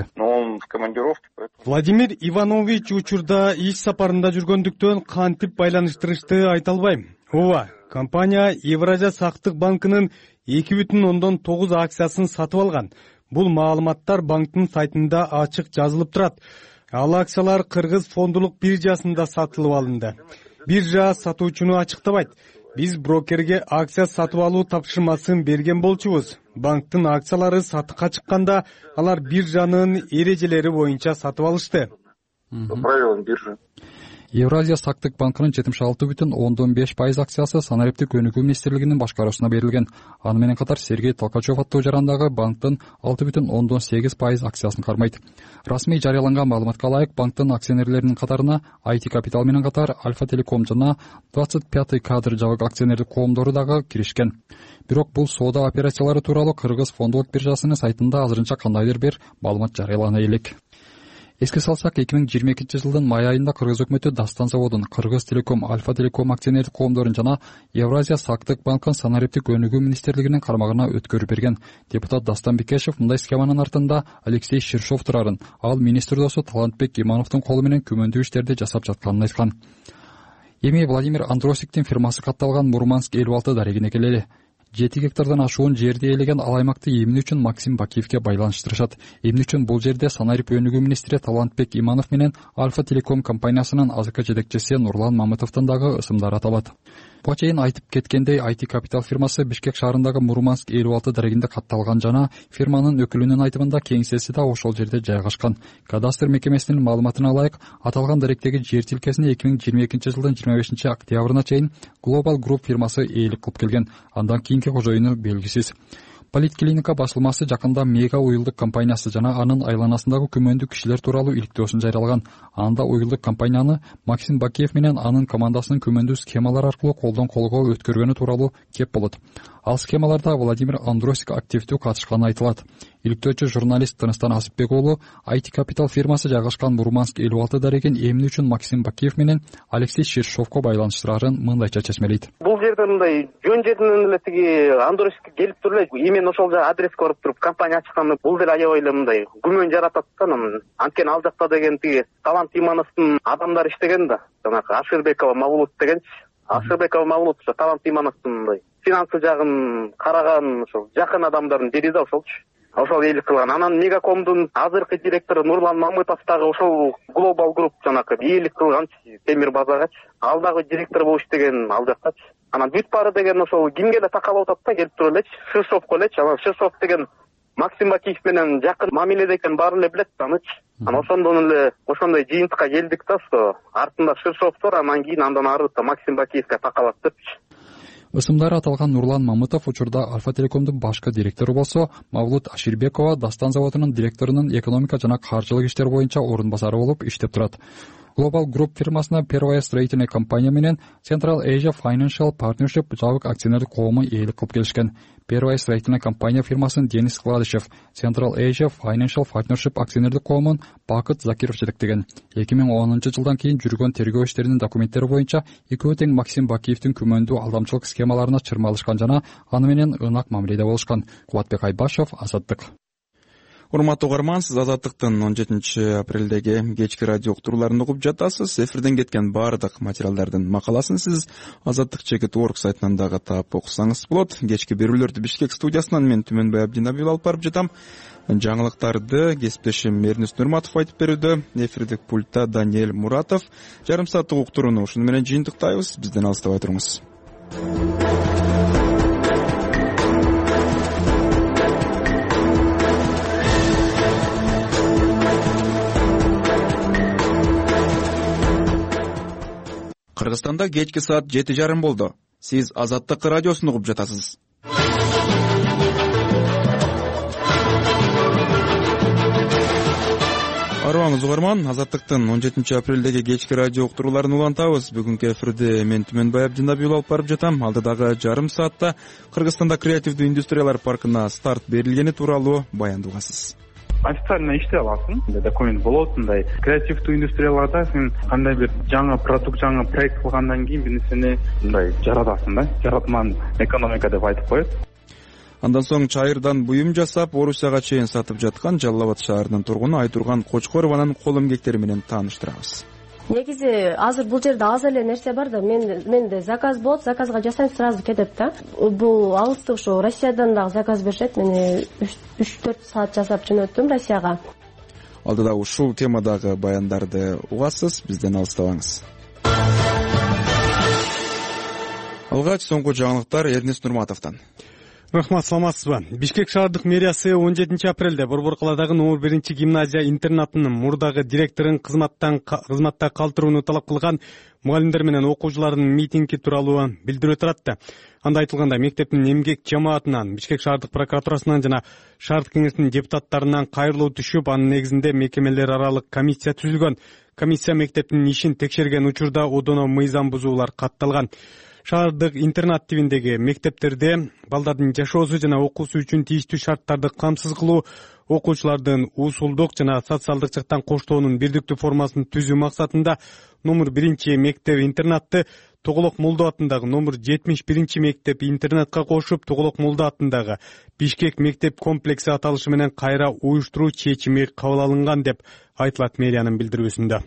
Владимир Иванович учурда иш сапарында жүргөндүктөн кантип байланыштырышты айта албайм. Ооба, компания Евразия сактык банкынын 2,9 акциясын сатып алган. Бул маалыматтар банктын сайтында ачык жазылып турат. Ал акциялар Кыргыз фондулук биржасында сатылып алынды. Биржа сатуучуну ачыктабайт. Биз брокерге акция сатып алуу тапшырмасын берген болчубуз. Банктын акциялары сатыкка чыкканда алар биржанын эрежелери боюнча сатып алышты. По правилам биржи. Евразия сактык банкынын 76,5% акциясы Санариптик өнүгүү министрлигинин башкаруусуна берилген. Аны менен катар Сергей Толкачев аттуу жарандагы банктын 6,8% акциясын кармайт. Расмий жарыяланган маалыматка ылайык, банктын акционерлеринин катарына IT Capital менен катар Альфа Телеком жана 25 кадр жабык акционердик коомдору дагы киришкен. Бирок бул соода операциялары тууралуу Кыргыз фондулук биржасынын сайтында азырынча кандайдыр бир маалымат жарыялана элек. Эске салсак, 2022 жылдын май айында Кыргыз өкмөтү Дастан заводун, Кыргыз Телеком, Альфа Телеком акционердик коомдорун жана Евразия сактык банкын Санариптик өнүгүү министрлигинин кармагына өткөрүп берген. Депутат Дастан Бекешев мындай схеманын артында Алексей Шишов турарын, ал министр досу Талантбек Имановдун колу менен күмөндүү иштерди жасап жатканын айткан. Эми Владимир Андросиктин фирмасы катталган Мурманск 56 дарегине келели. 7 гектардан ашуун жерди ээлеген ал аймакты эмне үчүн Максим Бакиевке байланыштырышат? Эмне үчүн бул жерде Санарип өнүгүү министри Талантбек Иманов менен Альфа Телеком компаниясынын азыркы жетекчиси Нурлан Мамытовдун дагы ысымдары аталат. Буга чейин айтып кеткендей, IT Capital фирмасы Бишкек шаарындагы Мурманск 56 дарегинде катталган жана фирманын өкүлүнүн айтымында кеңсеси да ошол жерде жайгашкан. Кадастр мекемесинин маалыматына ылайык, аталган даректеги жер тилкесине 2022 жылдын 25 октябрына чейин Global Group фирмасы ээлик кылып келген. Андан кийинки кожоюну белгисиз. Политклиника басылмасы жакында Мега уюлдук компаниясы жана анын айланасындагы күмөндүү кишилер тууралуу иликтөөсүн жарыялаган. Анда уюлдук компанияны Максим Бакиев менен анын командасынын күмөндүү схемалар аркылуу колдон колго өткөргөнү тууралуу кеп болот. Ал схемаларда Владимир Андросик активдүү катышканы айтылат. Иликтөөчү журналист Тыныстан Асыпбек уулу IT Capital фирмасы жайгашкан Мурманск 56 дарегин эмне үчүн Максим Бакиев менен Алексей Шишовко байланыштырарын мындайча чечмелейт. Бул жерде мындай жөн жерден эле тиги Андросик келип туруп эле именно ошол жака адреске барып туруп компания ачканы бул деле аябай эле мындай күмөн жаратат да. Анткени ал жакта деген тиги Талант Имановдун адамдары иштеген да. Жанагы Ашырбекова Мавлут дегенчи. Ашырбекова Мавлут Талант Имановдун мындай финансы жагын караган ошол жакын адамдардын бири да ошолчу. Ошол ээлик кылган. Анан Мегакомдун азыркы директору Нурлан Мамытов дагы ошол Global Group жанагы ээлик кылганчы темир базагачы. Ал дагы директор болуп иштеген ал жактачы. Анан бүт баары деген ошол кимге эле такалып атат да, келип туруп элечи, Шишовко элечи. Анан Шишов деген Максим Бакиев менен жакын мамиледе экен баары эле билет анычы. Анан ошондон эле ошондой жыйынтыкка келдик да, артында Шишов бар, анан кийин андан ары Максим Бакиевке такалат депчи. Ысымдары аталган Нурлан Мамытов учурда Альфа Телекомдун башкы директору болсо, Мавлут Аширбекова Дастан заводунун директорунун экономика жана каржылык иштер боюнча орун басары болуп иштеп турат. Global Group фирмасына Первая строительный компания менен Central Asia Financial Partnership жабык акционерлик коому ээлик кылып келишкен. Первая строительный компания фирмасын Денис Кладышев, Central Asia Financial Partnership акционерлик коомун Бакыт Закиров жетектеген. 2010 жылдан кийин жүргөн тергөө иштеринин документтери боюнча экөө тең Максим Бакиевдин күмөндүү алдамчылык схемаларына чырмалышкан жана аны менен ынак мамиледе болушкан. Кубатбек Айбашев, Азаттык. Урматтуу угарман, сиз Азаттыктын 17 апрелдеги кечки радио уктурууларын угуп жатасыз. Эфирден кеткен баардык материалдардын макаласын сиз azattik.org сайтынан дагы таап окусаңыз болот. Кечки берүүлөрдү Бишкек студиясынан мен Түмөнбай Абдинабиев алып барып жатам. Жаңылыктарды кесиптешим Эрнис Нурматов айтып берүүдө. Эфирдик пультта Даниэль Муратов. Жарым сааттык уктурууну ушуну менен жыйынтыктайбыз. Бизден алыстабай туруңуз. Кыргызстанда кечки саат 7:30 болду. Сиз Азаттык радиосун угуп жатасыз. Арыбаңыз угарман, Азаттыктын 17 апрелдеги кечки радио уктурууларын улантабыз. Бүгүнкү эфирде мен Түмөнбай Абдинабиев алып барып жатам. Алдыдагы жарым саатта Кыргызстанда креативдүү индустриялар паркына старт берилгени тууралуу баяндаласыз. Официально иштей аласың, документ болот, мындай креативдүү индустрияларда сен кандай бир жаңы продукт, жаңы проект кылгандан кийин бир нерсени мындай жаратасың да, жаратман экономика деп айтып коет. Андан соң чайырдан буюм жасап, Орусияга чейин сатып жаткан Жалал Абад шаарынын тургуну Айтурган Кочкорованын кол эмгектери менен тааныштырабыз. Негизи азыр бул жерде аз эле нерсе бар да, менде заказ болот, заказга жасайм, сразу кетет да. Бул алыстык ушу Россиядан дагы заказ беришет. Мен 3-4 саат жасап жөнөттүм Россияга. Алдыда ушул темадагы баяндарды угасыз, бизден алыстабаңыз. Алгач соңку жаңылыктар Эрнис Нурматовдон. Рахмат, саламатсызбы? Бишкек шаардык мэриясы 17 апрелде Борбор калаадагы номер 1 гимназия интернатынын мурдагы директорун кызматта калтырууну талап кылган мугалимдер менен окуучулардын митинги тууралуу билдирүү таратты. Анда айтылгандай, мектептин эмгек жамаатынан, Бишкек шаардык прокуратурасынан жана шаардык кеңешинин депутаттарынан кайрылуу түшүп, анын негизинде мекемелер аралык комиссия түзүлгөн. Комиссия мектептин ишин текшерген учурда одоно мыйзам бузуулар катталган. Шаардык интернат тибиндеги мектептерде балдардын жашоосу жана окуусу үчүн тийиштүү шарттарды камсыз кылуу, окуучулардын усулдук жана социалдык жактан коштоонун бирдиктүү формасын түзүү максатында номер 1 мектеп интернатты Тоголок Молдо атындагы номер 71 мектеп интернатка кошуп, Тоголок Молдо атындагы Бишкек мектеп комплекси аталышы менен кайра уюштуруу чечими кабыл алынган деп айтылат мэриянын билдирүүсүндө.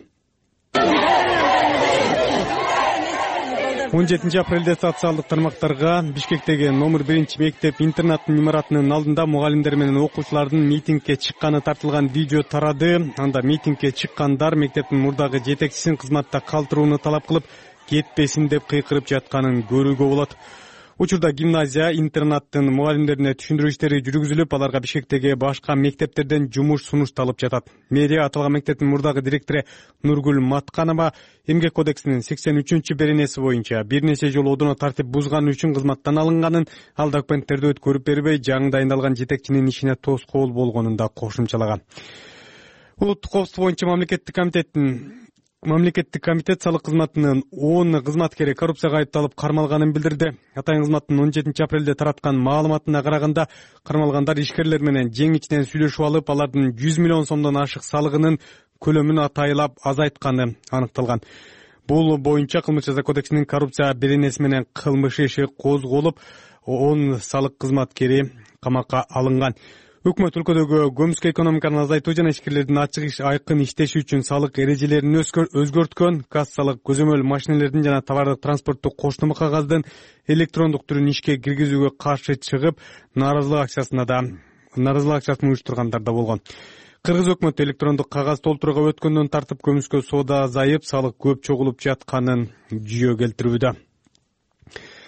17 апрелде социалдык тармактарга Бишкектеги номер 1 мектеп интернаттын имаратынын алдында мугалимдер менен окуучулардын митингге чыкканы тартылган видео тарады. Анда митингге чыккандар мектептин мурдагы жетекчисин кызматта калтырууну талап кылып, кетпесин деп кыйкырып жатканын көрүүгө болот. Учурда гимназия интернаттын мугалимдерине түшүндүрүү иштери жүргүзүлүп, аларга Бишкектеги башка мектептерден жумуш сунушталып жатат. Мэрия аталган мектептин мурдагы директору Нургүл Матканова эмгек кодексинин 83-беренеси боюнча бир нече жолу одоно тартип бузганы үчүн кызматтан алынганын, ал документтерди өткөрүп бербей, жаңы дайындалган жетекчинин ишине тоскоол болгонун да кошумчалаган. Улуттук коопсуздук боюнча Мамлекеттик комитет салык кызматынын 10 кызматкери коррупцияга айыпталып кармалганын билдирди. Атайын кызматтын 17 апрелде тараткан маалыматына караганда, кармалгандар ишкерлер менен жең ичинен сүйлөшүп алып, алардын 100 миллион сомдон ашык салыгынын көлөмүн атайлап азайтканы аныкталган. Бул боюнча Кылмыш жаза кодексинин коррупция беренеси менен кылмыш иши козголуп, 10 салык кызматкери камакка алынган. Өкмөт өлкөдөгү көмүскө экономиканы азайтуу жана ишкерлердин ачык айкын иштеши үчүн салык эрежелерин өзгөрткөн, кассалык көзөмөл машинелердин жана товардык транспорттук коштомо кагаздын электрондук түрүн ишке киргизүүгө каршы чыгып, нааразылык акчасын уюштургандар да болгон. Кыргыз өкмөтү электрондук кагаз толтурууга өткөндөн тартып көмүскө соода азайып, салык көп чогулуп жатканын жүйө келтирүүдө.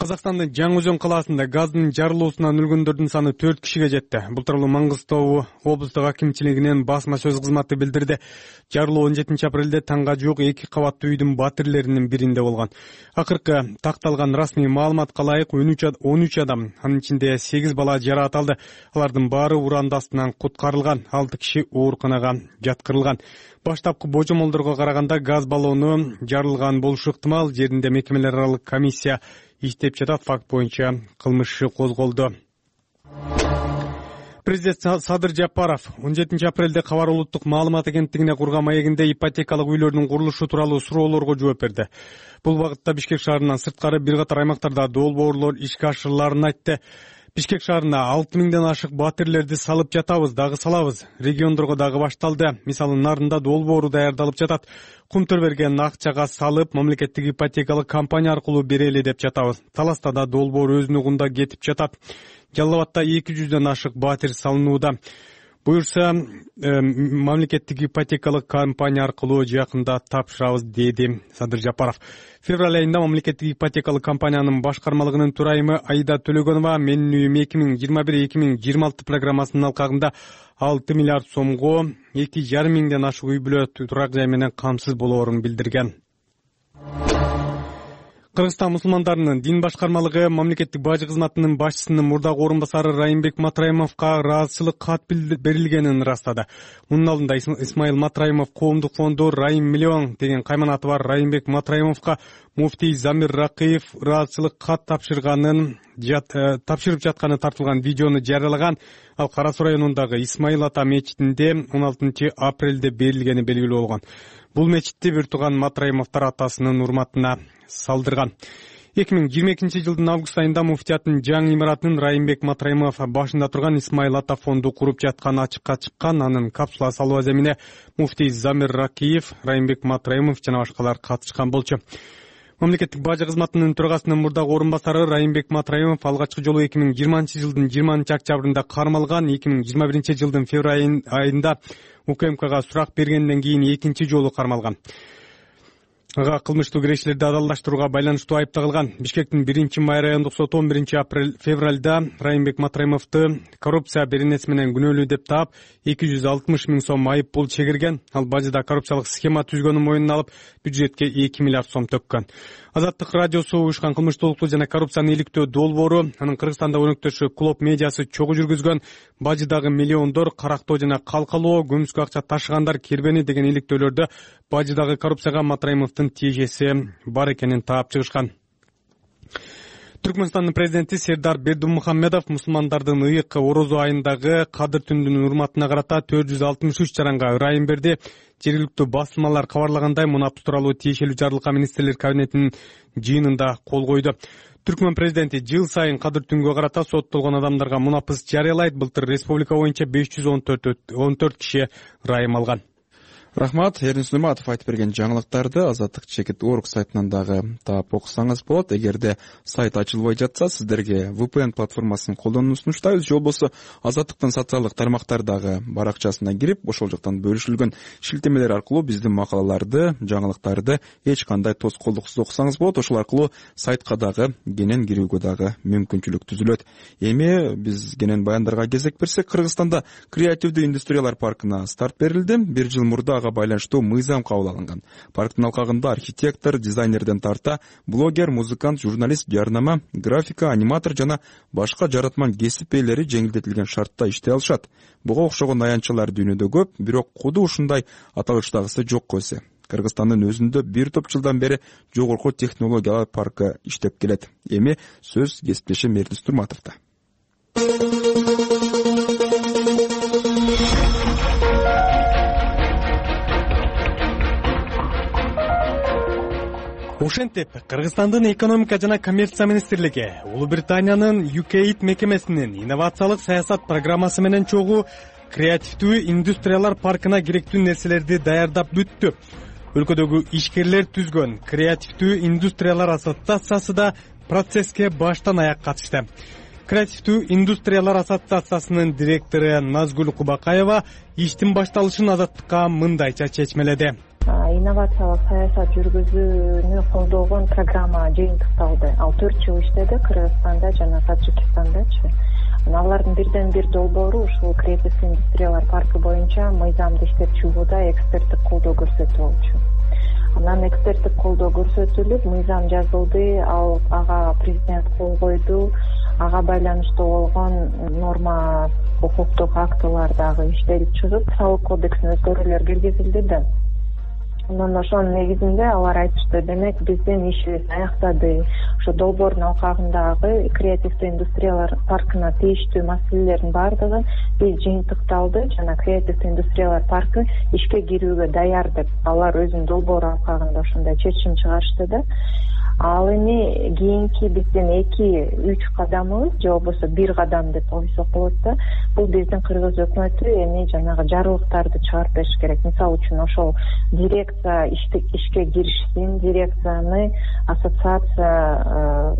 Казакстандын Жаңы Өзөн калаасында газдын жарылуусунан өлгөндөрдүн саны 4 кишиге жетти. Бул тууралуу Маңгыстау облустук акимчилигинин басма сөз кызматы билдирди. Жарылуу 17 апрелде таңга жук 2 кабаттуу үйдүн батирлеринин биринде болгон. Акыркы такталган расмий маалыматка ылайык 13 адам, анын ичинде 8 бала жараат алды. Алардын баары уранды астынан куткарылган, 6 киши ооруканага жаткырылган. Баштапкы божомолдорго караганда газ баллону жарылган болушу ыктымал. Жеринде мекемелер аралык комиссия иштеп жатат. Факт боюнча кылмыш иши козголду. Президент Садыр Жапаров 17 апрелде Кабар улуттук маалымат агенттигине курган маегинде ипотекалык үйлөрдүн курулушу тууралуу суроолорго жооп берди. Бул багытта Бишкек шаарынан сырткары бир катар аймактарда долбоорлор ишке ашырыларын айтты. Бишкек шаарына 6000ден ашык батирлерди салып жатабыз, дагы салабыз. Региондорго дагы башталды. Мисалы Нарында долбоору даярдалып жатат. Кумтөр берген акчага салып, мамлекеттик ипотекалык компания аркылуу берели деп жатабыз. Таласта да долбоор өзүнө кунда кетип жатат. Жалал Абадта 200ден ашык батир салынууда. Буюрса, мамлекеттик ипотекалык компания аркылуу жакында тапшырабыз, деди Садыр Жапаров. Февраль айында мамлекеттик ипотекалык компаниянын башкармалыгынын төрайымы Аида Төлөгөнова менин үйүм 2021-2026 программасынын алкагында 6 миллиард сомго 2,5 миңден ашык үй бүлө турак жай менен камсыз болоорун билдирген. Кыргызстан мусулмандарынын дин башкармалыгы мамлекеттик бажы кызматынын башчысынын мурдагы орун басары Райымбек Матраимовго ыраазычылык кат берилгенин ырастады. Мунун алдында Исмаил Матраимов коомдук фонду Райым миллион деген кайманаты бар Райымбек Матраимовго муфтий Замир Ракыев ыраазычылык кат тапшырып жатканы тартылган видеону жарыялаган. Ал Кара Суу районундагы Исмаил ата мечитинде 16 апрелде берилгени белгилүү болгон. Бул мечитти бир тууган Матраимовдор атасынын урматына салдырган. 2022 жылдын август айында муфтияттын жаңы имаратынын Райымбек Матраимов башында турган Исмаил ата фонду куруп жатканы ачыкка чыккан. Анын капсула салуу аземине муфтий Замир Ракыев, Райымбек Матраимов жана башкалар катышкан болчу. Мамлекеттик бажы кызматынын төрагасынын мурдагы орун басары Райымбек Матраимов алгачкы жолу 2020 жылдын 20 октябрында кармалган. 2021 жылдын февраль айында УКМКга сурак бергенден кийин экинчи жолу кармалган. Ага кылмыштуу кирешилерди адалдаштырууга байланыштуу айып тагылган. Бишкектин 1-май райондук соту 11 февралда Райымбек Матраимовду коррупция беренеси менен күнөөлүү деп таап 260 миң сом айып пул чегирген. Ал бажыда коррупциялык схема түзгөнүн мойнуна алып, бюджетке 2 миллиард сом төккөн. Азаттык радиосу уюшкан кылмыштуулукту жана коррупцияны иликтөө долбоору анын Кыргызстанда өнөктөшү клуб медиасы чогуу жүргүзгөн бажыдагы миллиондор карактоо жана калкалоо, көмүскө акча ташыгандар кирбени деген иликтөөлөрдө бажыдагы коррупцияга Матраимовдун тиешеси бар экенин таап чыгышкан. Түркмөнстандын президенти Сердар Бердимухамедов мусулмандардын ыйык орозо айындагы Кадыр түнүнүн урматына карата 463 жаранга ырайым берди. Жергиликтүү басылмалар кабарлагандай, мунапс тууралуу тиешелүү жарлыкка министрлер кабинетинин жыйынында кол койду. Түркмөн президенти жыл сайын Кадыр түнгө карата соттолгон адамдарга мунапс жарыялайт. Былтыр республика боюнча 514 киши ырайым алган. Рахмат, Эрдин Сулейматов айтып берген жаңылыктарды Азаттык Чекит.org сайтынан дагы таап окусаңыз болот. Эгерде сайт ачылбай жатса, сиздерге VPN платформасын колдонууну сунуштайбыз. Же болбосо Азаттыктын социалдык тармактардагы баракчасына кирип, ошол жактан бөлүшүлгөн шилтемелер аркылуу биздин макалаларды, жаңылыктарды эч кандай тоскоолдуксуз окусаңыз болот. Ошол аркылуу сайтка дагы кенен кирүүгө дагы мүмкүнчүлүк түзүлөт. Эми биз кенен баяндарга кезек берсек, Кыргызстанда креативдүү индустриялар паркына старт берилди. Бир жыл мурда байланыштуу мыйзам кабыл алынган. Парктын алкагында архитектор, дизайнерден тарта, блогер, музыкант, журналист, жарнама, графика, аниматор жана башка жаратман кесип ээлери жеңилдетилген шартта иштей алышат. Буга окшогон аянтчалар дүйнөдө көп, бирок коду ушундай аталыштагысы жок койсо. Кыргызстандын өзүндө бир топ жылдан бери жогорку технологиялар паркы иштеп келет. Эми сөз кесиптешим Эрдин Турматовдо. Ошентип, Кыргызстандын экономика жана коммерция министрлиги Улуу Британиянын UKAID мекемесинин инновациялык саясат программасы менен чогуу креативдүү индустриялар паркына керектүү нерселерди даярдап бүттү. Өлкөдөгү ишкерлер түзгөн креативдүү индустриялар ассоциациясы да процесске баштан аяк катышты. Креативдүү индустриялар ассоциациясынын директору Назгүл Кубакаева иштин башталышын Азаттыкка мындайча чечмеледи. инновациялык саясат жүргүзүүнү колдогон программа жыйынтыкталды. Ал 4 жыл иштеди Кыргызстанда жана Таджикистандачы. Алардын бирден бир долбоору ушул креативдүү индустриялар паркы боюнча мыйзамды иштеп чыгууда эксперттик колдоо көрсөтүү болчу. Анан эксперттик колдоо көрсөтүлүп, мыйзам жазылды, ага президент кол койду, ага байланыштуу болгон норма укуктук актылар дагы иштелип чыгып, салык кодексине өзгөрүүлөр киргизилди да. Анан ошонун негизинде алар айтышты, демек биздин ишибиз аяктады. Ошо долбоордун алкагындагы креативдүү индустриялар паркына тийиштүү маселелердин баардыгы биз жыйынтыкталды жана креативдүү индустриялар паркы ишке кирүүгө даяр деп алар өзүнүн долбоору алкагында ошондой чечим чыгарышты да. Ал эми кийинки биздин 2-3 кадамыбыз же болбосо 1 кадам деп койсок болот да. Бул биздин кыргыз өкмөтү эми жанагы жарлыктарды чыгарып бериш керек. Мисалы үчүн ошол дирекция ишке киришсин, дирекцияны ассоциация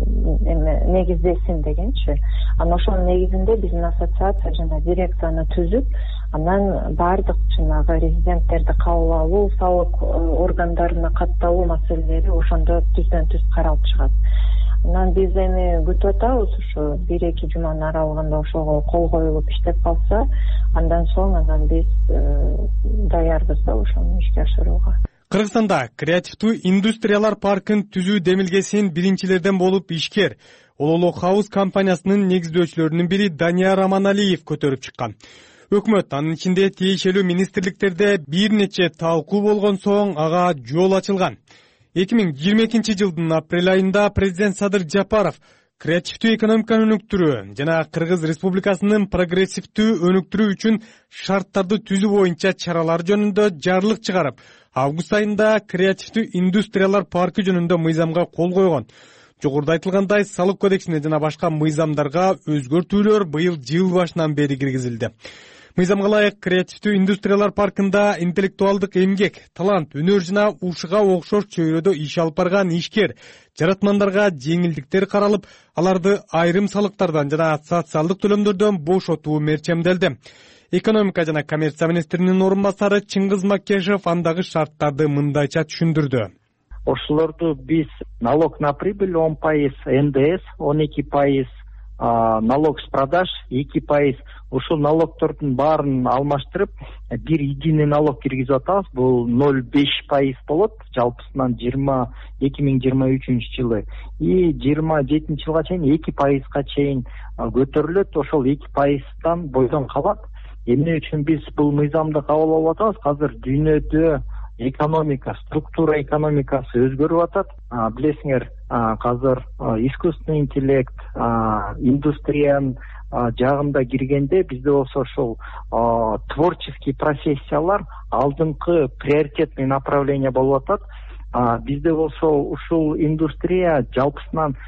негиздесин дегенчи. Анан ошонун негизинде биздин ассоциация жана дирекцияны түзүп, анан баардык жанагы резиденттерди кабыл алуу, салык органдарына катталуу маселелери ошондо түздөн-түз каралып чыгат. Анан биз эми күтүп атабыз, ушу 1-2 жуманын аралыгында ошого кол коюлуп иштеп калса, андан соң биз даярбыз да ошону ишке ашырууга. Кыргызстанда креативдүү индустриялар паркын түзүү демилгесин биринчилерден болуп ишкер Ололо Хаус компаниясынын негиздөөчүлөрүнүн бири Данияр Аманалиев көтөрүп чыккан. Өкмөт анын ичинде тиешелүү министрликтерде бир нече талкуу болгон соң ага жол ачылган. 2022 жылдын апрель айында президент Садыр Жапаров креативдүү экономиканы өнүктүрүү жана Кыргыз Республикасынын прогрессивдүү өнүктүрүү үчүн шарттарды түзүү боюнча чаралар жөнүндө жарлык чыгарып, август айында креативдүү индустриялар паркы жөнүндө мыйзамга кол койгон. Жогоруда айтылгандай, салык кодексине жана башка мыйзамдарга өзгөртүүлөр быйыл жыл башынан бери киргизилди. Мыйзамга ылайык креативдүү индустриялар паркында интеллектуалдык эмгек, талант, өнөр жана ушуга окшош чөйрөдө иш алып барган ишкер, жаратмандарга жеңилдиктер каралып, аларды айрым салыктардан жана социалдык төлөмдөрдөн бошотуу мерчемделди. Экономика жана коммерция министринин орун басары Чыңгыз Макешев андагы шарттарды мындайча түшүндүрдү. Ошолорду биз налог на прибыль 10%, НДС 12%, налог с продаж 2%, ушул налогтордун баарын алмаштырып, бир единый налог киргизип атабыз. Бул 0,5% болот, жалпысынан 2023 жылы. И 27 жылга чейин 2%га чейин көтөрүлөт. Ошол 2%дан бойдон калат. Эмне үчүн биз бул мыйзамды кабыл алып атабыз? Азыр дүйнөдө экономика, структура экономикасы өзгөрүп атат. Билесиңер, азыр искусственный интеллект, индустриянын жагында киргенде бизде болсо ошол творческий профессиялар алдыңкы приоритетный направление болуп атат. Бизде болсо ушул индустрия жалпысынан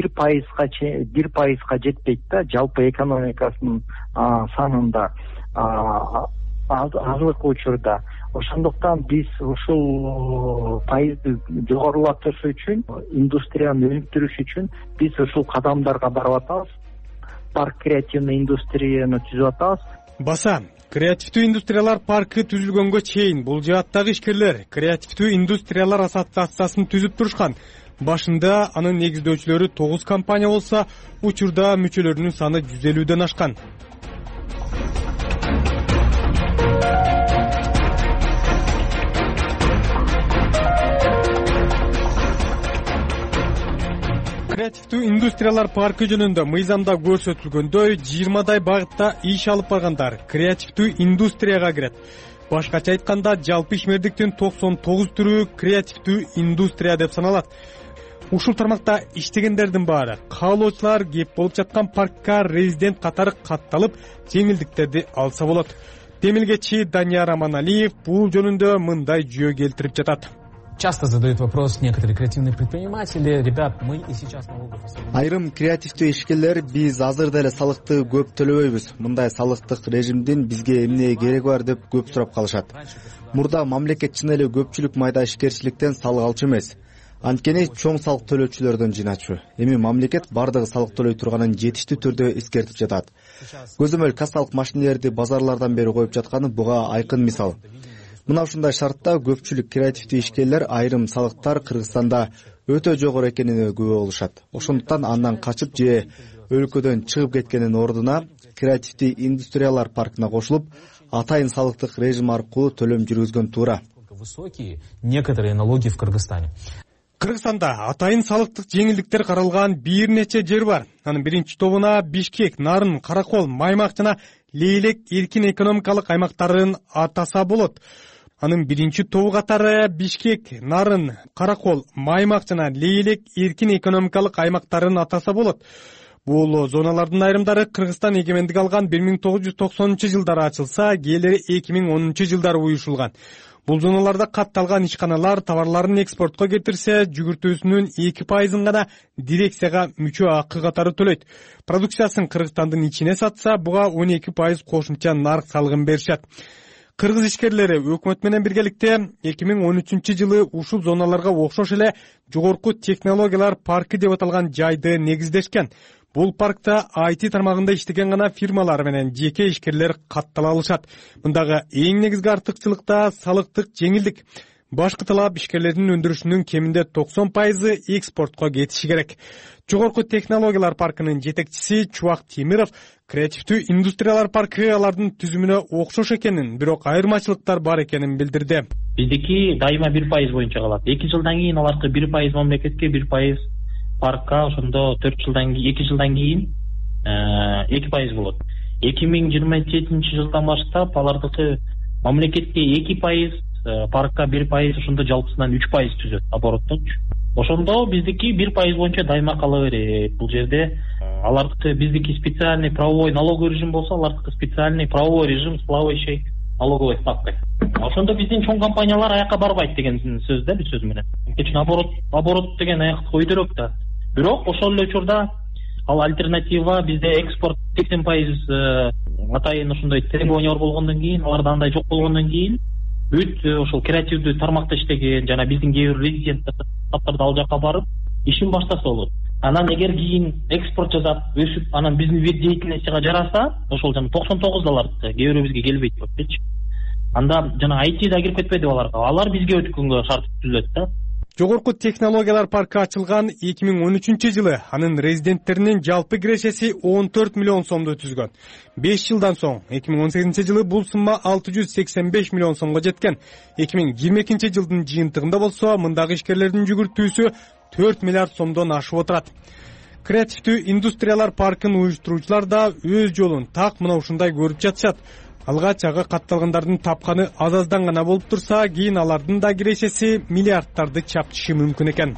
1%га жетпейт да, жалпы экономикасынын санында, азыркы учурда. Ошондуктан биз ушул пайызды жогорулатыш үчүн, индустрияны өнүктүрүш үчүн биз ушул кадамдарга барып атабыз. Парк креативный индустрияны түзүп атабыз. Баса, креативдүү индустриялар паркы түзүлгөнгө чейин бул жааттагы ишкерлер креативдүү индустриялар ассоциациясын түзүп турушкан. Башында анын негиздөөчүлөрү 9 компания болсо, учурда мүчөлөрүнүн саны 150ден ашкан. Креативдүү индустриялар паркы жөнүндө мыйзамда көрсөтүлгөндөй 20дай багытта иш алып баргандар креативдүү индустрияга кирет. Башкача айтканда, жалпы ишмердиктин 99 түрү креативдүү индустрия деп саналат. Ушул тармакта иштегендердин баары каалоочулар кеп болуп жаткан паркка резидент катары катталып, жеңилдиктерди алса болот. Демилгечи Данияр Аманалиев бул жөнүндө мындай жүйө келтирип жатат. Часто задают вопрос некоторые креативные предприниматели: ребят, мы и сейчас налогов. Айрым креативдүү ишкерлер биз азыр деле салыкты көп төлөбөйбүз. Мындай салыктык режимдин бизге эмне кереги бар деп көп сурап калышат. Мурда мамлекет чын эле көпчүлүк майда ишкерчиликтен салык алчу эмес. Анткени чоң салык төлөөчүлөрдөн жыйначу. Эми мамлекет бардыгы салык төлөй турганын жетиштүү түрдө эскертип жатат. Көзөмөл кассалык машинелерди базарлардан бери коюп жатканы буга айкын мисал. мына ушундай шартта көпчүлүк креативдүү ишкерлер айрым салыктар Кыргызстанда өтө жогору экенине күбө болушат. Ошондуктан андан качып же өлкөдөн чыгып кеткенин ордуна креативдүү индустриялар паркына кошулуп, атайын салыктык режим аркылуу төлөм жүргүзгөн туура. Высокие некоторые налоги в Кыргызстане. Кыргызстанда атайын салыктык жеңилдиктер каралган бир нече жер бар. Анын биринчи тобуна Бишкек, Нарын, Каракол, Маймак жана Лейлек эркин экономикалык аймактарын атаса болот. Анын биринчи тобу катары Бишкек, Нарын, Каракол, Маймак жана Лейлек эркин экономикалык аймактарын атаса болот. Бул зоналардын айрымдары Кыргызстан эгемендик алган 1990-жылдары ачылса, кээделери 2010-жылдары уюшулган. Бул зоналарда катталган ишканалар товарларын экспортко кетирсе, жүгүртүүсүнүн 2% гана дирекцияга мүчө акы катары төлөйт. Продукциясын Кыргызстандын ичине сатса, буга 12% кошумча нарк салыгын беришет. Кыргыз ишкерлери өкмөт менен биргеликте 2013-жылы ушул зоналарга окшош эле жогорку технологиялар паркы деп аталган жайды негиздешкен. Бул паркта IT тармагында иштеген гана фирмалар менен жеке ишкерлер каттала алышат. Мындагы эң негизги артыкчылыкта салыктык жеңилдик. Башкы талап ишкерлердин өндүрүшүнүн кеминде 90% экспортко кетиши керек. Жогорку технологиялар паркынын жетекчиси Чубак Темиров креативдүү индустриялар паркы алардын түзүмүнө окшош экенин, бирок айырмачылыктар бар экенин билдирди. Биздики дайыма 1% боюнча калат. 2 жылдан кийин аларды 1% мамлекетке, 1% паркка, ошондо 2 жылдан кийин 2% болот. 2027-жылдан баштап алардыкы мамлекетке 2%, паркка 1%, ошондо жалпысынан 3% түзөт обороттон. Ошондо биздики 1% боюнча дайыма кала берет. Бул жерде алардыкы биздики специальный правовой налоговый режим болсо, алардыкы специальный правовой режим с плавающей налоговой ставкой. Ошондо биздин чоң компаниялар аякка барбайт деген сөз да, бир сөз менен. Кечин оборот деген аякты койдурок да. Бирок ошол эле учурда ал альтернатива бизде экспорт 80% атайын ошондой требованиялар болгондон кийин, аларда андай жок болгондон кийин бүт ошол креативдүү тармакта иштеген жана биздин кээ бир резиденттер ал жака барып ишин баштаса болот. Анан эгер кийин экспорт жасап өсүп, анан биздин вид деятельностьга жараса, ошол жана 99 аларды кээ бирөө бизге келбейт болчу. Анда жана IT да кирип кетпеди аларга. Алар бизге өткөнгө шарт түзүлөт да. Жогорку технологиялар паркы ачылган 2013-жылы анын резиденттеринин жалпы кирешеси 14 миллион сомду түзгөн. 5 жылдан соң 2018-жылы бул сумма 685 миллион сомго жеткен. 2022-жылдын жыйынтыгында болсо, мындагы ишкерлердин жүгүртүүсү 4 миллиард сомдон ашып отурат. Креативдүү индустриялар паркын уюштуруучулар да өз жолун так мына ушундай көрүп жатышат. Алгач ага катталгандардын тапканы аз-аздан гана болуп турса, кийин алардын да кирешеси миллиардтарды чаптышы мүмкүн экен.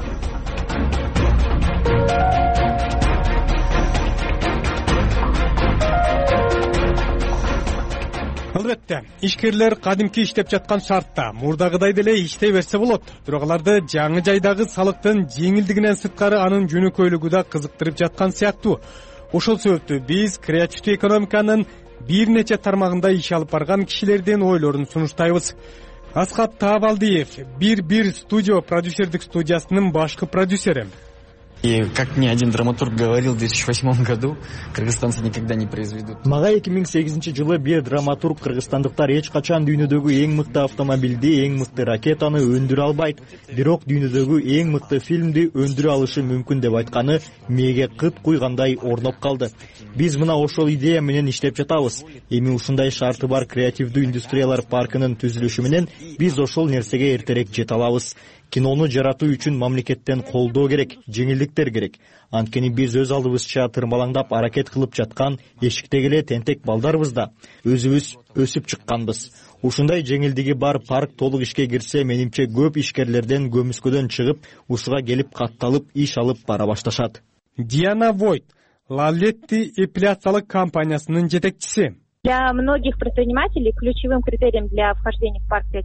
Албетте, ишкерлер кадимки иштеп жаткан шартта мурдагыдай деле иштей берсе болот. Бирок аларды жаңы жайдагы салыктын жеңилдигинен сырткары анын жөнөкөйлүгү да кызыктырып жаткан сыяктуу. Ошол себептүү биз креативдүү экономиканын бир нече тармагында иш алып барган кишилердин ойлорун сунуштайбыз. Аскат Таабалдиев, бир студио продюсердик студиясынын башкы продюсери. И как мне один драматург говорил в 2008 году, кыргызстанцы никогда не произведут. Мага 2008-жылы бир драматург кыргызстандыктар эч качан дүйнөдөгү эң мыкты автомобилди, эң мыкты ракетаны өндүрө албайт, бирок дүйнөдөгү эң мыкты фильмди өндүрө алышы мүмкүн деп айтканы мээге кыт куйгандай орноп калды. Биз мына ошол идея менен иштеп жатабыз. Эми ушундай шарты бар креативдүү индустриялар паркынын түзүлүшү менен биз ошол нерсеге эртерээк жете алабыз. Кинону жаратуу үчүн мамлекеттен колдоо керек, жеңилдиктер керек. Анткени биз өз алдыбызча тырмалаңдап аракет кылып жаткан эшиктеги эле тентек балдарбыз да, өзүбүз өсүп чыкканбыз. Ушундай жеңилдиги бар парк толук ишке кирсе, менимче көп ишкерлерден көмүскөдөн чыгып, ушуга келип катталып иш алып бара башташат. Диана Войт, Лалетти эпиляциялык компаниясынын жетекчиси. Для многих предпринимателей ключевым критерием для вхождения в парк креативных индустрий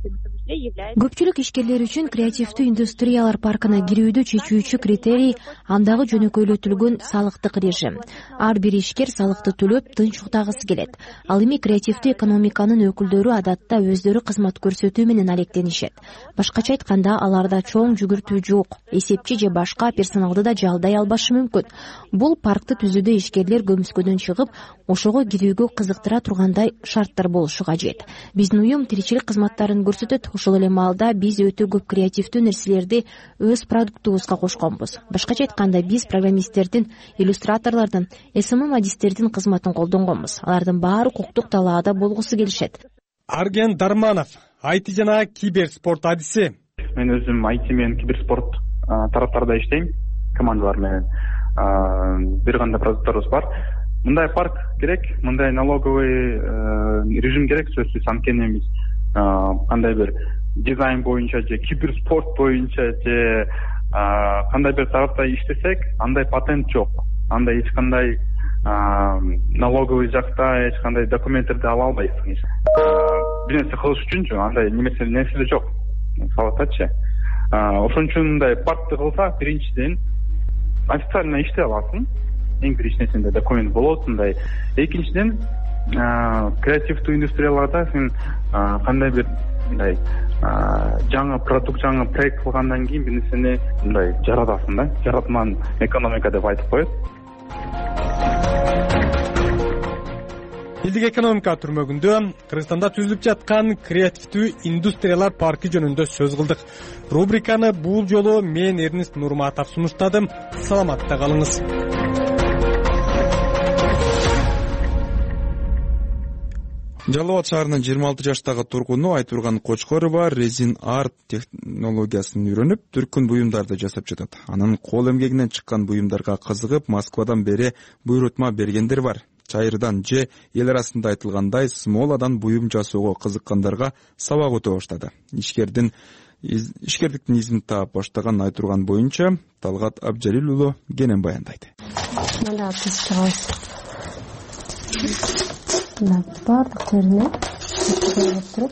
Көпчүлүк ишкерлер үчүн креативдүү индустриялар паркына кирүүдө чечүүчү критерий андагы жөнөкөйлөтүлгөн салыктык режим. Ар бир ишкер салыкты төлөп тынч уктагысы келет. Ал эми креативдүү экономиканын өкүлдөрү адатта өздөрү кызмат көрсөтүү менен алектенишет. Башкача айтканда, аларда чоң жүгүртүү жок, эсепчи же башка персоналды да жалдай албашы мүмкүн. Бул паркты түзүүдө ишкерлер көмүскөдөн чыгып, ошого кирүүгө кызыктыра тургандай шарттар болушу кажет. Биздин уюм тиричилик кызматтарын көрсөтөт, ошол эле маалда биз өтө көп креативдүү нерселерди өз продуктубузга кошконбуз. Башкача айтканда, биз программисттердин, иллюстраторлордун, СММ адистердин кызматын колдонгонбуз. Алардын баары укуктук талаада болгусу келишет. Арген Дарманов, IT жана киберспорт адиси. Мен өзүм IT менен киберспорт тараптарда иштейм, командалар менен. Бир кандай продукттарыбыз бар. Мындай парк керек, мындай налоговый режим керек, сөзсүз. Анткени биз кандай бир дизайн боюнча же киберспорт боюнча же кандай бир тарапта иштесек, андай патент жок. Андай эч кандай налоговый жакта эч кандай документтерди ала албайсың. Бир нерсе кылыш үчүнчү андай нерсе жок. Салатачы. Ошон үчүн мындай паркты кылса, биринчиден официально иштей аласың. Эң биринчисинде документ болот мындай. Экинчиден креативдүү индустрияларда сен кандай бир мындай жаңы продукт, жаңы проект кылгандан кийин бир нерсени мындай жаратасың да. Жаратман экономика деп айтып коет. Элдик экономика түрмөгүндө Кыргызстанда түзүлүп жаткан креативдүү индустриялар паркы жөнүндө сөз кылдык. Рубриканы бул жолу мен Эрнест Нурматов сунуштадым. Саламатта калыңыз. Жалал Абад шаарынын 26 жаштагы тургуну Айтурган Кочкорова резин арт технологиясын үйрөнүп, түркүн буюмдарды жасап жатат. Анын кол эмгегинен чыккан буюмдарга кызыгып, Москвадан бери буйрутма бергендер бар. Чайырдан же эл арасында айтылгандай смоладан буюм жасоого кызыккандарга сабак өтө баштады. Ишкердиктин изин таап баштаган Айтурган боюнча Талгат Абжалил уулу кенен баяндайт. Бардык жерине туруп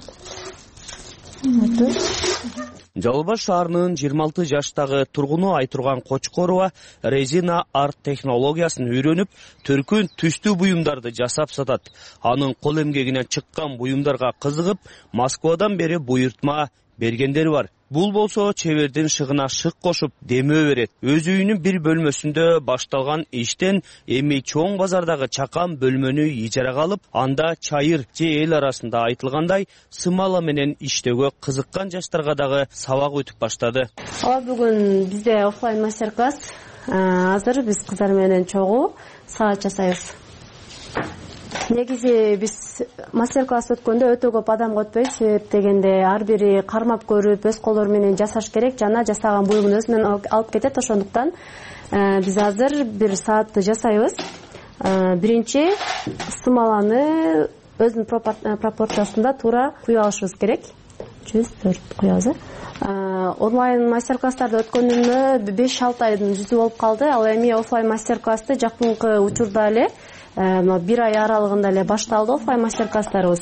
Жалал Абад шаарынын 26 жаштагы тургуну Айтурган Кочкорова резина арт технологиясын үйрөнүп, түркүн түстүү буюмдарды жасап сатат. Анын кол эмгегинен чыккан буюмдарга кызыгып, Москвадан бери буйртма бергендери бар. Бул болсо чебердин шыгына шык кошуп демөө берет. Өз үйүнүн бир бөлмөсүндө башталган иштен эми чоң базардагы чакан бөлмөнү ижарага алып, анда чайыр же эл арасында айтылгандай сымала менен иштөөгө кызыккан жаштарга дагы сабак өтүп баштады. Бүгүн бизде офлайн мастер-класс. Азыр биз кыздар менен чогуу саат жасайбыз. Негизи биз мастер-класс өткөндө өтө көп адам өтпөйт, себеп дегенде ар бири кармап көрүп, өз колдору менен жасаш керек, жана жасаган буюмун өзү менен алып кетет. Ошондуктан биз азыр бир саатты жасайбыз. Биринчи сымаланы өзүнүн пропорциясында туура куюп алышыбыз керек. 104 куябыз. Онлайн мастер-класстарды өткөнүмө 5-6 айдын жүзү болуп калды. Ал эми офлайн мастер-классты жакынкы учурда эле бир ай аралыгында эле башталды офлайн мастер-класстарыбыз.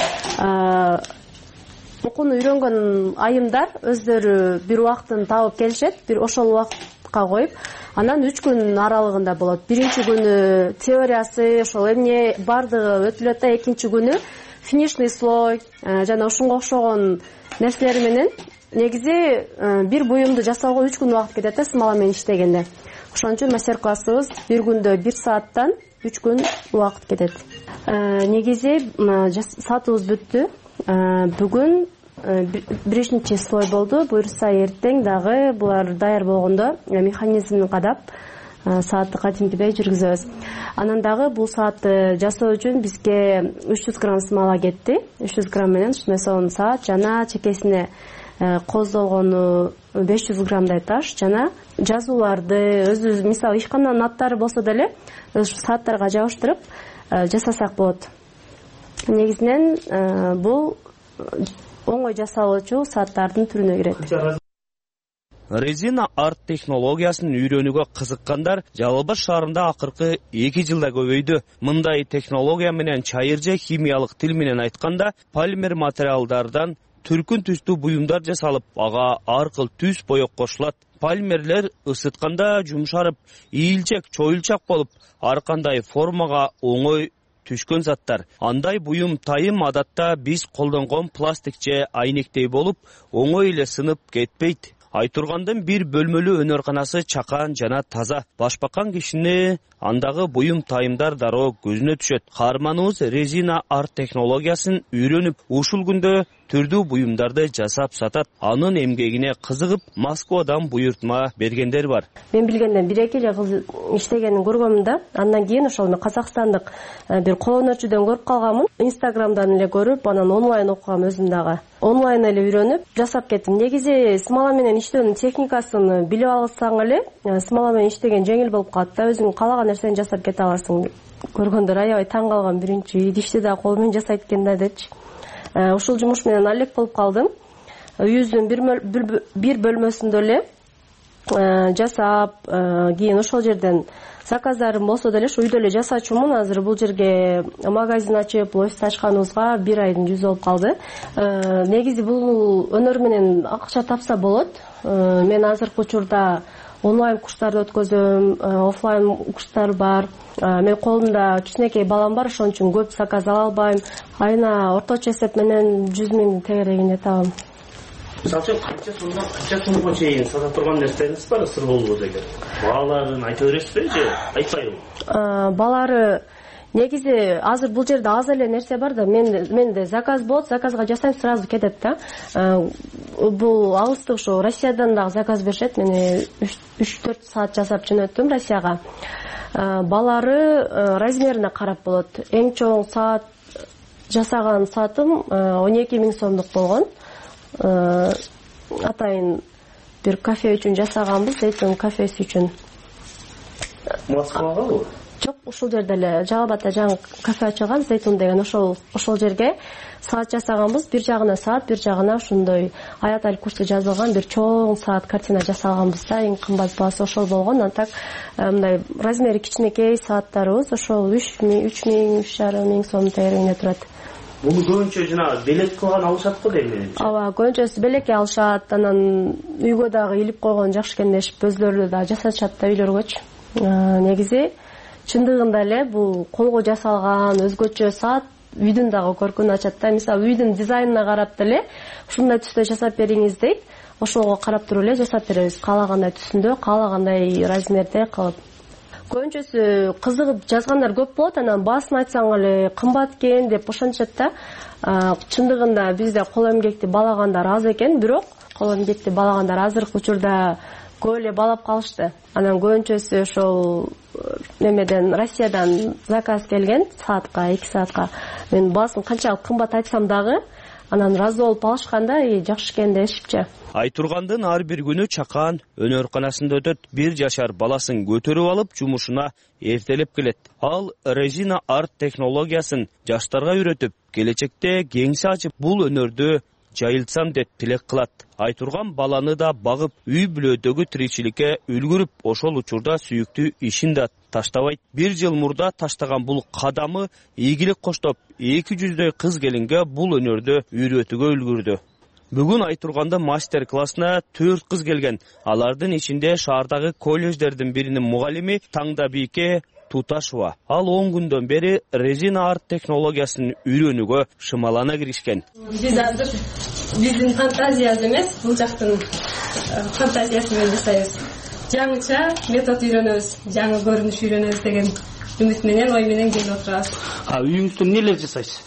Окууну үйрөнгөн айымдар өздөрү бир убактын табып келишет, бир ошол убакытка коюп, анан 3 күн аралыгында болот. Биринчи күнү теориясы, ошол эмне бардыгы өтүлөт да, экинчи күнү финишный слой жана ушунга окшогон нерселер менен негизи бир буюмду жасоого 3 күн убакыт кетет да, смала менен иштегенде. Ошон үчүн мастер-классыбыз бир күндө 1 сааттан 3 күн убакыт кетет. Негизи сатыбыз бүттү. Бүгүн биринчи слой болду. Буюрса эртең дагы булар даяр болгондо механизмин кадап саатты кадимкидей жүргүзөбүз. Анан дагы бул саатты жасоо үчүн бизге 300 грамм смала кетти. 300 грамм менен ушундай саат жана чекесине коздолгону 500 граммдай таш жана жазууларды өзүбүз, мисалы ишкананын аттары болсо деле ушу сааттарга жабыштырып жасасак болот. Негизинен бул оңой жасалуучу сааттардын түрүнө кирет. Резина арт технологиясын үйрөнүүгө кызыккандар Жалал Абад шаарында акыркы 2 жылда көбөйдү. Мындай технология менен чайыр же химиялык тил менен айтканда полимер материалдардан түркүн түстүү буюмдар жасалып, ага ар кыл түс боек кошулат. Полимерлер ысытканда жумшарып, ийилчек, чоюлчак болуп, ар кандай формага оңой түшкөн заттар. Андай буюм тайым адатта биз колдонгон пластик же айнектей болуп, оңой эле сынып кетпейт. Айтургандын бир бөлмөлүү өнөрканасы чакан жана таза. Башбакан кишини андагы буюм тайымдар дароо көзүнө түшөт. Каарманыбыз резина арт технологиясын үйрөнүп, ушул күндө түрдүү буюмдарды жасап сатат. Анын эмгегине кызыгып, Москвадан буйртма бергендер бар. Мен билгенден 1-2 жыл иштегенин көргөмүн да. Андан кийин ошол мен казакстандык бир кол өнөрчүдөн көрүп калганмын. Инстаграмдан эле көрүп, анан онлайн окугам өзүм дагы. Онлайн эле үйрөнүп, жасап кеттим. Негизи смола менен иштөөнүн техникасын билип алсаң эле, смола менен иштеген жеңил болуп калат да, өзүң каалаган нерсени жасап кете аласың. Көргөндөр аябай таң калган, биринчи идишти да кол менен жасайт экен да депчи. Ушул жумуш менен алек болуп калдым. Үйүздүн бир бөлмөсүндө эле жасап, кийин ошол жерден заказдарым болсо деле үйдө эле жасачумун. Азыр бул жерге магазин ачып, офис ачканыбызга 1 айдын жүзү болуп калды. Негизи бул өнөр менен акча тапса болот. Мен азыркы учурда онлайн курстарды өткөзөм, офлайн курстар бар. Мен колумда кичинекей балам бар, ошон үчүн көп заказ ала албайм. Айына орточо эсеп менен 100 000 тегерегине табам. Мисалы үчүн канча сомго чейин сата турган нерсеңиз бар, сыр болбосо эгер? Бааларын айта бересизби же айтпайбы? Баалары негизи азыр бул жерде аз эле нерсе бар да, менде заказ болот, заказга жасайм, сразу кетет да. Бул алыстык ушу Россиядан дагы заказ беришет. Мен 3-4 саат жасап жөнөттүм Россияга. Баалары размерине карап болот. Эң чоң саат жасаган саатым 12 000 сомдук болгон. Атайын бир кафе үчүн жасаганбыз, Зейтун кафеси үчүн. Москвагабы? Жок, ушул жерде эле Жалалбатта жаңы кафе ачылган, Зейтун деген, ошол жерге саат жасаганбыз. Бир жагына саат, бир жагына ушундай аят аль-Курси жазылган бир чоң саат картина жасаганбыз да. Эң кымбат баасы ошол болгон. Антак мындай размери кичинекей сааттарыбыз ошол 3 000, 3,5 000 сом тегерегине турат. Буну көбүнчө жана белек кылган алышат го дейм мен. Ооба, көбүнчөсү белекке алышат, анан үйгө дагы илип койгон жакшы экен дешип өздөрү да жасашат да үйлөргөчү. Негизи чындыгында эле бул колго жасалган өзгөчө саат үйдүн дагы көркүн ачат да. Мисалы үйдүн дизайнына карап деле ушундай түстө жасап бериңиз дейт. Ошого карап туруп эле жасап беребиз. Каалагандай түсүндө, каалагандай размерде кылып. Көбүнчөсү кызыгып жазгандар көп болот, анан баасын айтсаң эле кымбат экен деп ошончот да. Чындыгында бизде кол эмгекти балагандар аз экен, бирок кол эмгекти балагандар азыркы учурда көп эле балап калышты. Анан көбүнчөсү ошол немеден Россиядан заказ келген саатка, 2 саатка. Мен баасын канчалык кымбат айтсам дагы анан разы болуп алышканда, жакшы экен дешипчи. Айтургандын ар бир күнү чакан өнөрканасында өтөт. 1 жашар баласын көтөрүп алып жумушуна эртелеп келет. Ал резина арт технологиясын жаштарга үйрөтүп, келечекте кеңсе ачып бул өнөрдү жайылтсам деп тилек кылат. Айтурган баланы да багып, үй бүлөдөгү тиричиликке үлгүрүп, ошол учурда сүйүктүү ишин да таштабайт. 1 жыл мурда таштаган бул кадамы ийгилик коштоп, 200дөй кыз келинге бул өнөрдү үйрөтүүгө үлгүрдү. Бүгүн Айтурганда мастер-классына 4 кыз келген. Алардын ичинде шаардагы колледждердин биринин мугалими Таңдабийке Туташева. Ал 10 күндөн бери резина арт технологиясын үйрөнүүгө шымалана киришкен. Биз азыр биздин фантазиябыз эмес, бул жактын фантазиясы менен жасайбыз. Жаңыча метод үйрөнөбүз, жаңы көрүнүш үйрөнөбүз деген үмүт менен, ой менен келип отурабыз. Үйүңүздө эмнелер жасайсыз?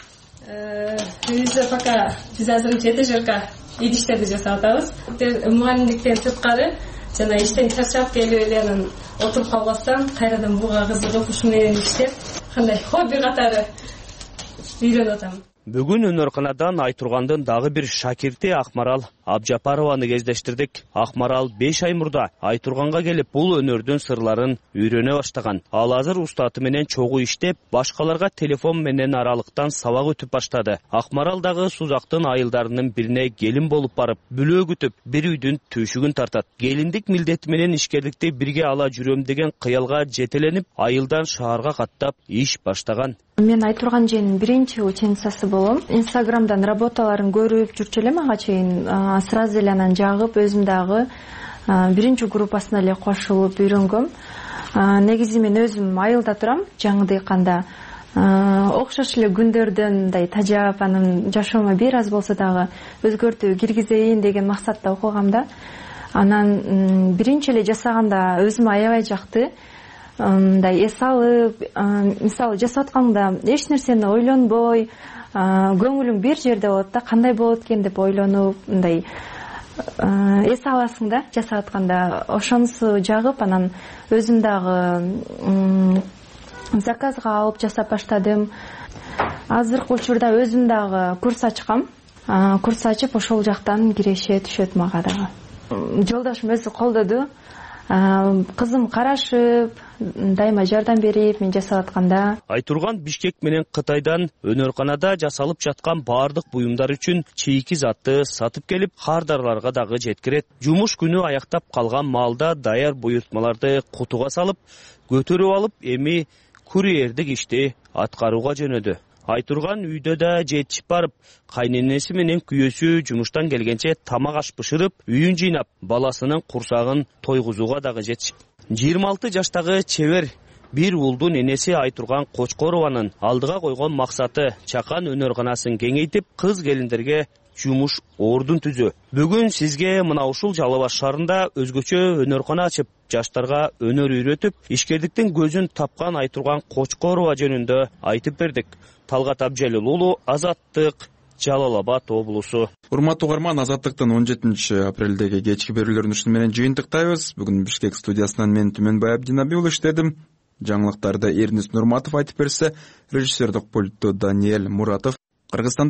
Биз пока биз азырынча этажерка идиштерди жасап атабыз. Мугалимдиктен сырткары жана иштен чарчап келип эле анан отуруп калбастан кайрадан буга кызыгып ушу менен иштеп, кандай хобби катары үйрөнүп атам. Бүгүн өнөрканадан Айтургандын дагы бир шакирти Акмарал Абжапарованы кездештирдик. Акмарал 5 ай мурда Айтурганга келип, бул өнөрдүн сырларын үйрөнө баштаган. Ал азыр устаты менен чогуу иштеп, башкаларга телефон менен аралыктан сабак өтүп баштады. Акмарал дагы Сузактын айылдарынын бирине келин болуп барып, бүлөө күтүп, бир үйдүн түйшүгүн тартат. Келиндик милдети менен ишкерликти бирге ала жүрөм деген кыялга жетеленип, айылдан шаарга каттап иш баштаган. Мен Айтурган Жээнин биринчи ученицасы болом. Инстаграмдан работаларын көрүп жүрчү элем ага чейин. Сразу эле анан жагып, өзүм дагы биринчи группасына эле кошулуп үйрөнгөм. Негизи мен өзүм айылда турам, жаңы дыйканда. Окшош эле күндөрдөн мындай тажап, анын жашоомо бир аз болсо дагы өзгөртүү киргизейин деген максатта окугам да. Анан биринчи эле жасаганда өзүм аябай жакты. Мындай эс алып, мисалы жасап атканда эч нерсени ойлонбой, көңүлүң бир жерде болот да, кандай болот экен деп ойлонуп, мындай эс аласың да жасап атканда. Ошонусу жагып, анан өзүм дагы заказга алып жасап баштадым. Азыркы учурда өзүм дагы курс ачкам. Курс ачып, ошол жактан киреше түшөт мага дагы. Жолдошум өзү колдоду. Кызым карашып, дайыма жардам берип, мен жасап атканда. Айтурган Бишкек менен Кытайдан өнөрканада жасалып жаткан баардык буюмдар үчүн чийки затты сатып келип, кардарларга дагы жеткирет. Жумуш күнү аяктап калган маалда даяр буйртмаларды кутуга салып, көтөрүп алып, эми курьердик ишти аткарууга жөнөдү. Айтурган үйдө да жетишип барып, кайненеси менен күйөөсү жумуштан келгенче тамак аш бышырып, үйүн жыйнап, баласынын курсагын тойгузууга дагы жетишип. 26 жаштагы чебер бир уулдун энеси Айтурган Кочкорованын алдыга койгон максаты чакан өнөрканасын кеңейтип, кыз келиндерге жумуш ордун түзүү. Бүгүн сизге мына ушул Жалал Абад шаарында өзгөчө өнөркана ачып, жаштарга өнөр үйрөтүп, ишкердиктин көзүн тапкан Айтурган Кочкорова жөнүндө айтып бердик. Талгат Абжалил уулу, Азаттык, Жалал Абад облусу. Урматтуу угарман, Азаттыктын 17 апрелдеги кечки берүүлөрүн ушуну менен жыйынтыктайбыз. Бүгүн Бишкек студиясынан мен Түмөнбай Абдинаби уулу иштедим. Жаңылыктарды Эрнис Нурматов айтып берсе, режиссердик пультту Даниэль Муратов. Кыргызстан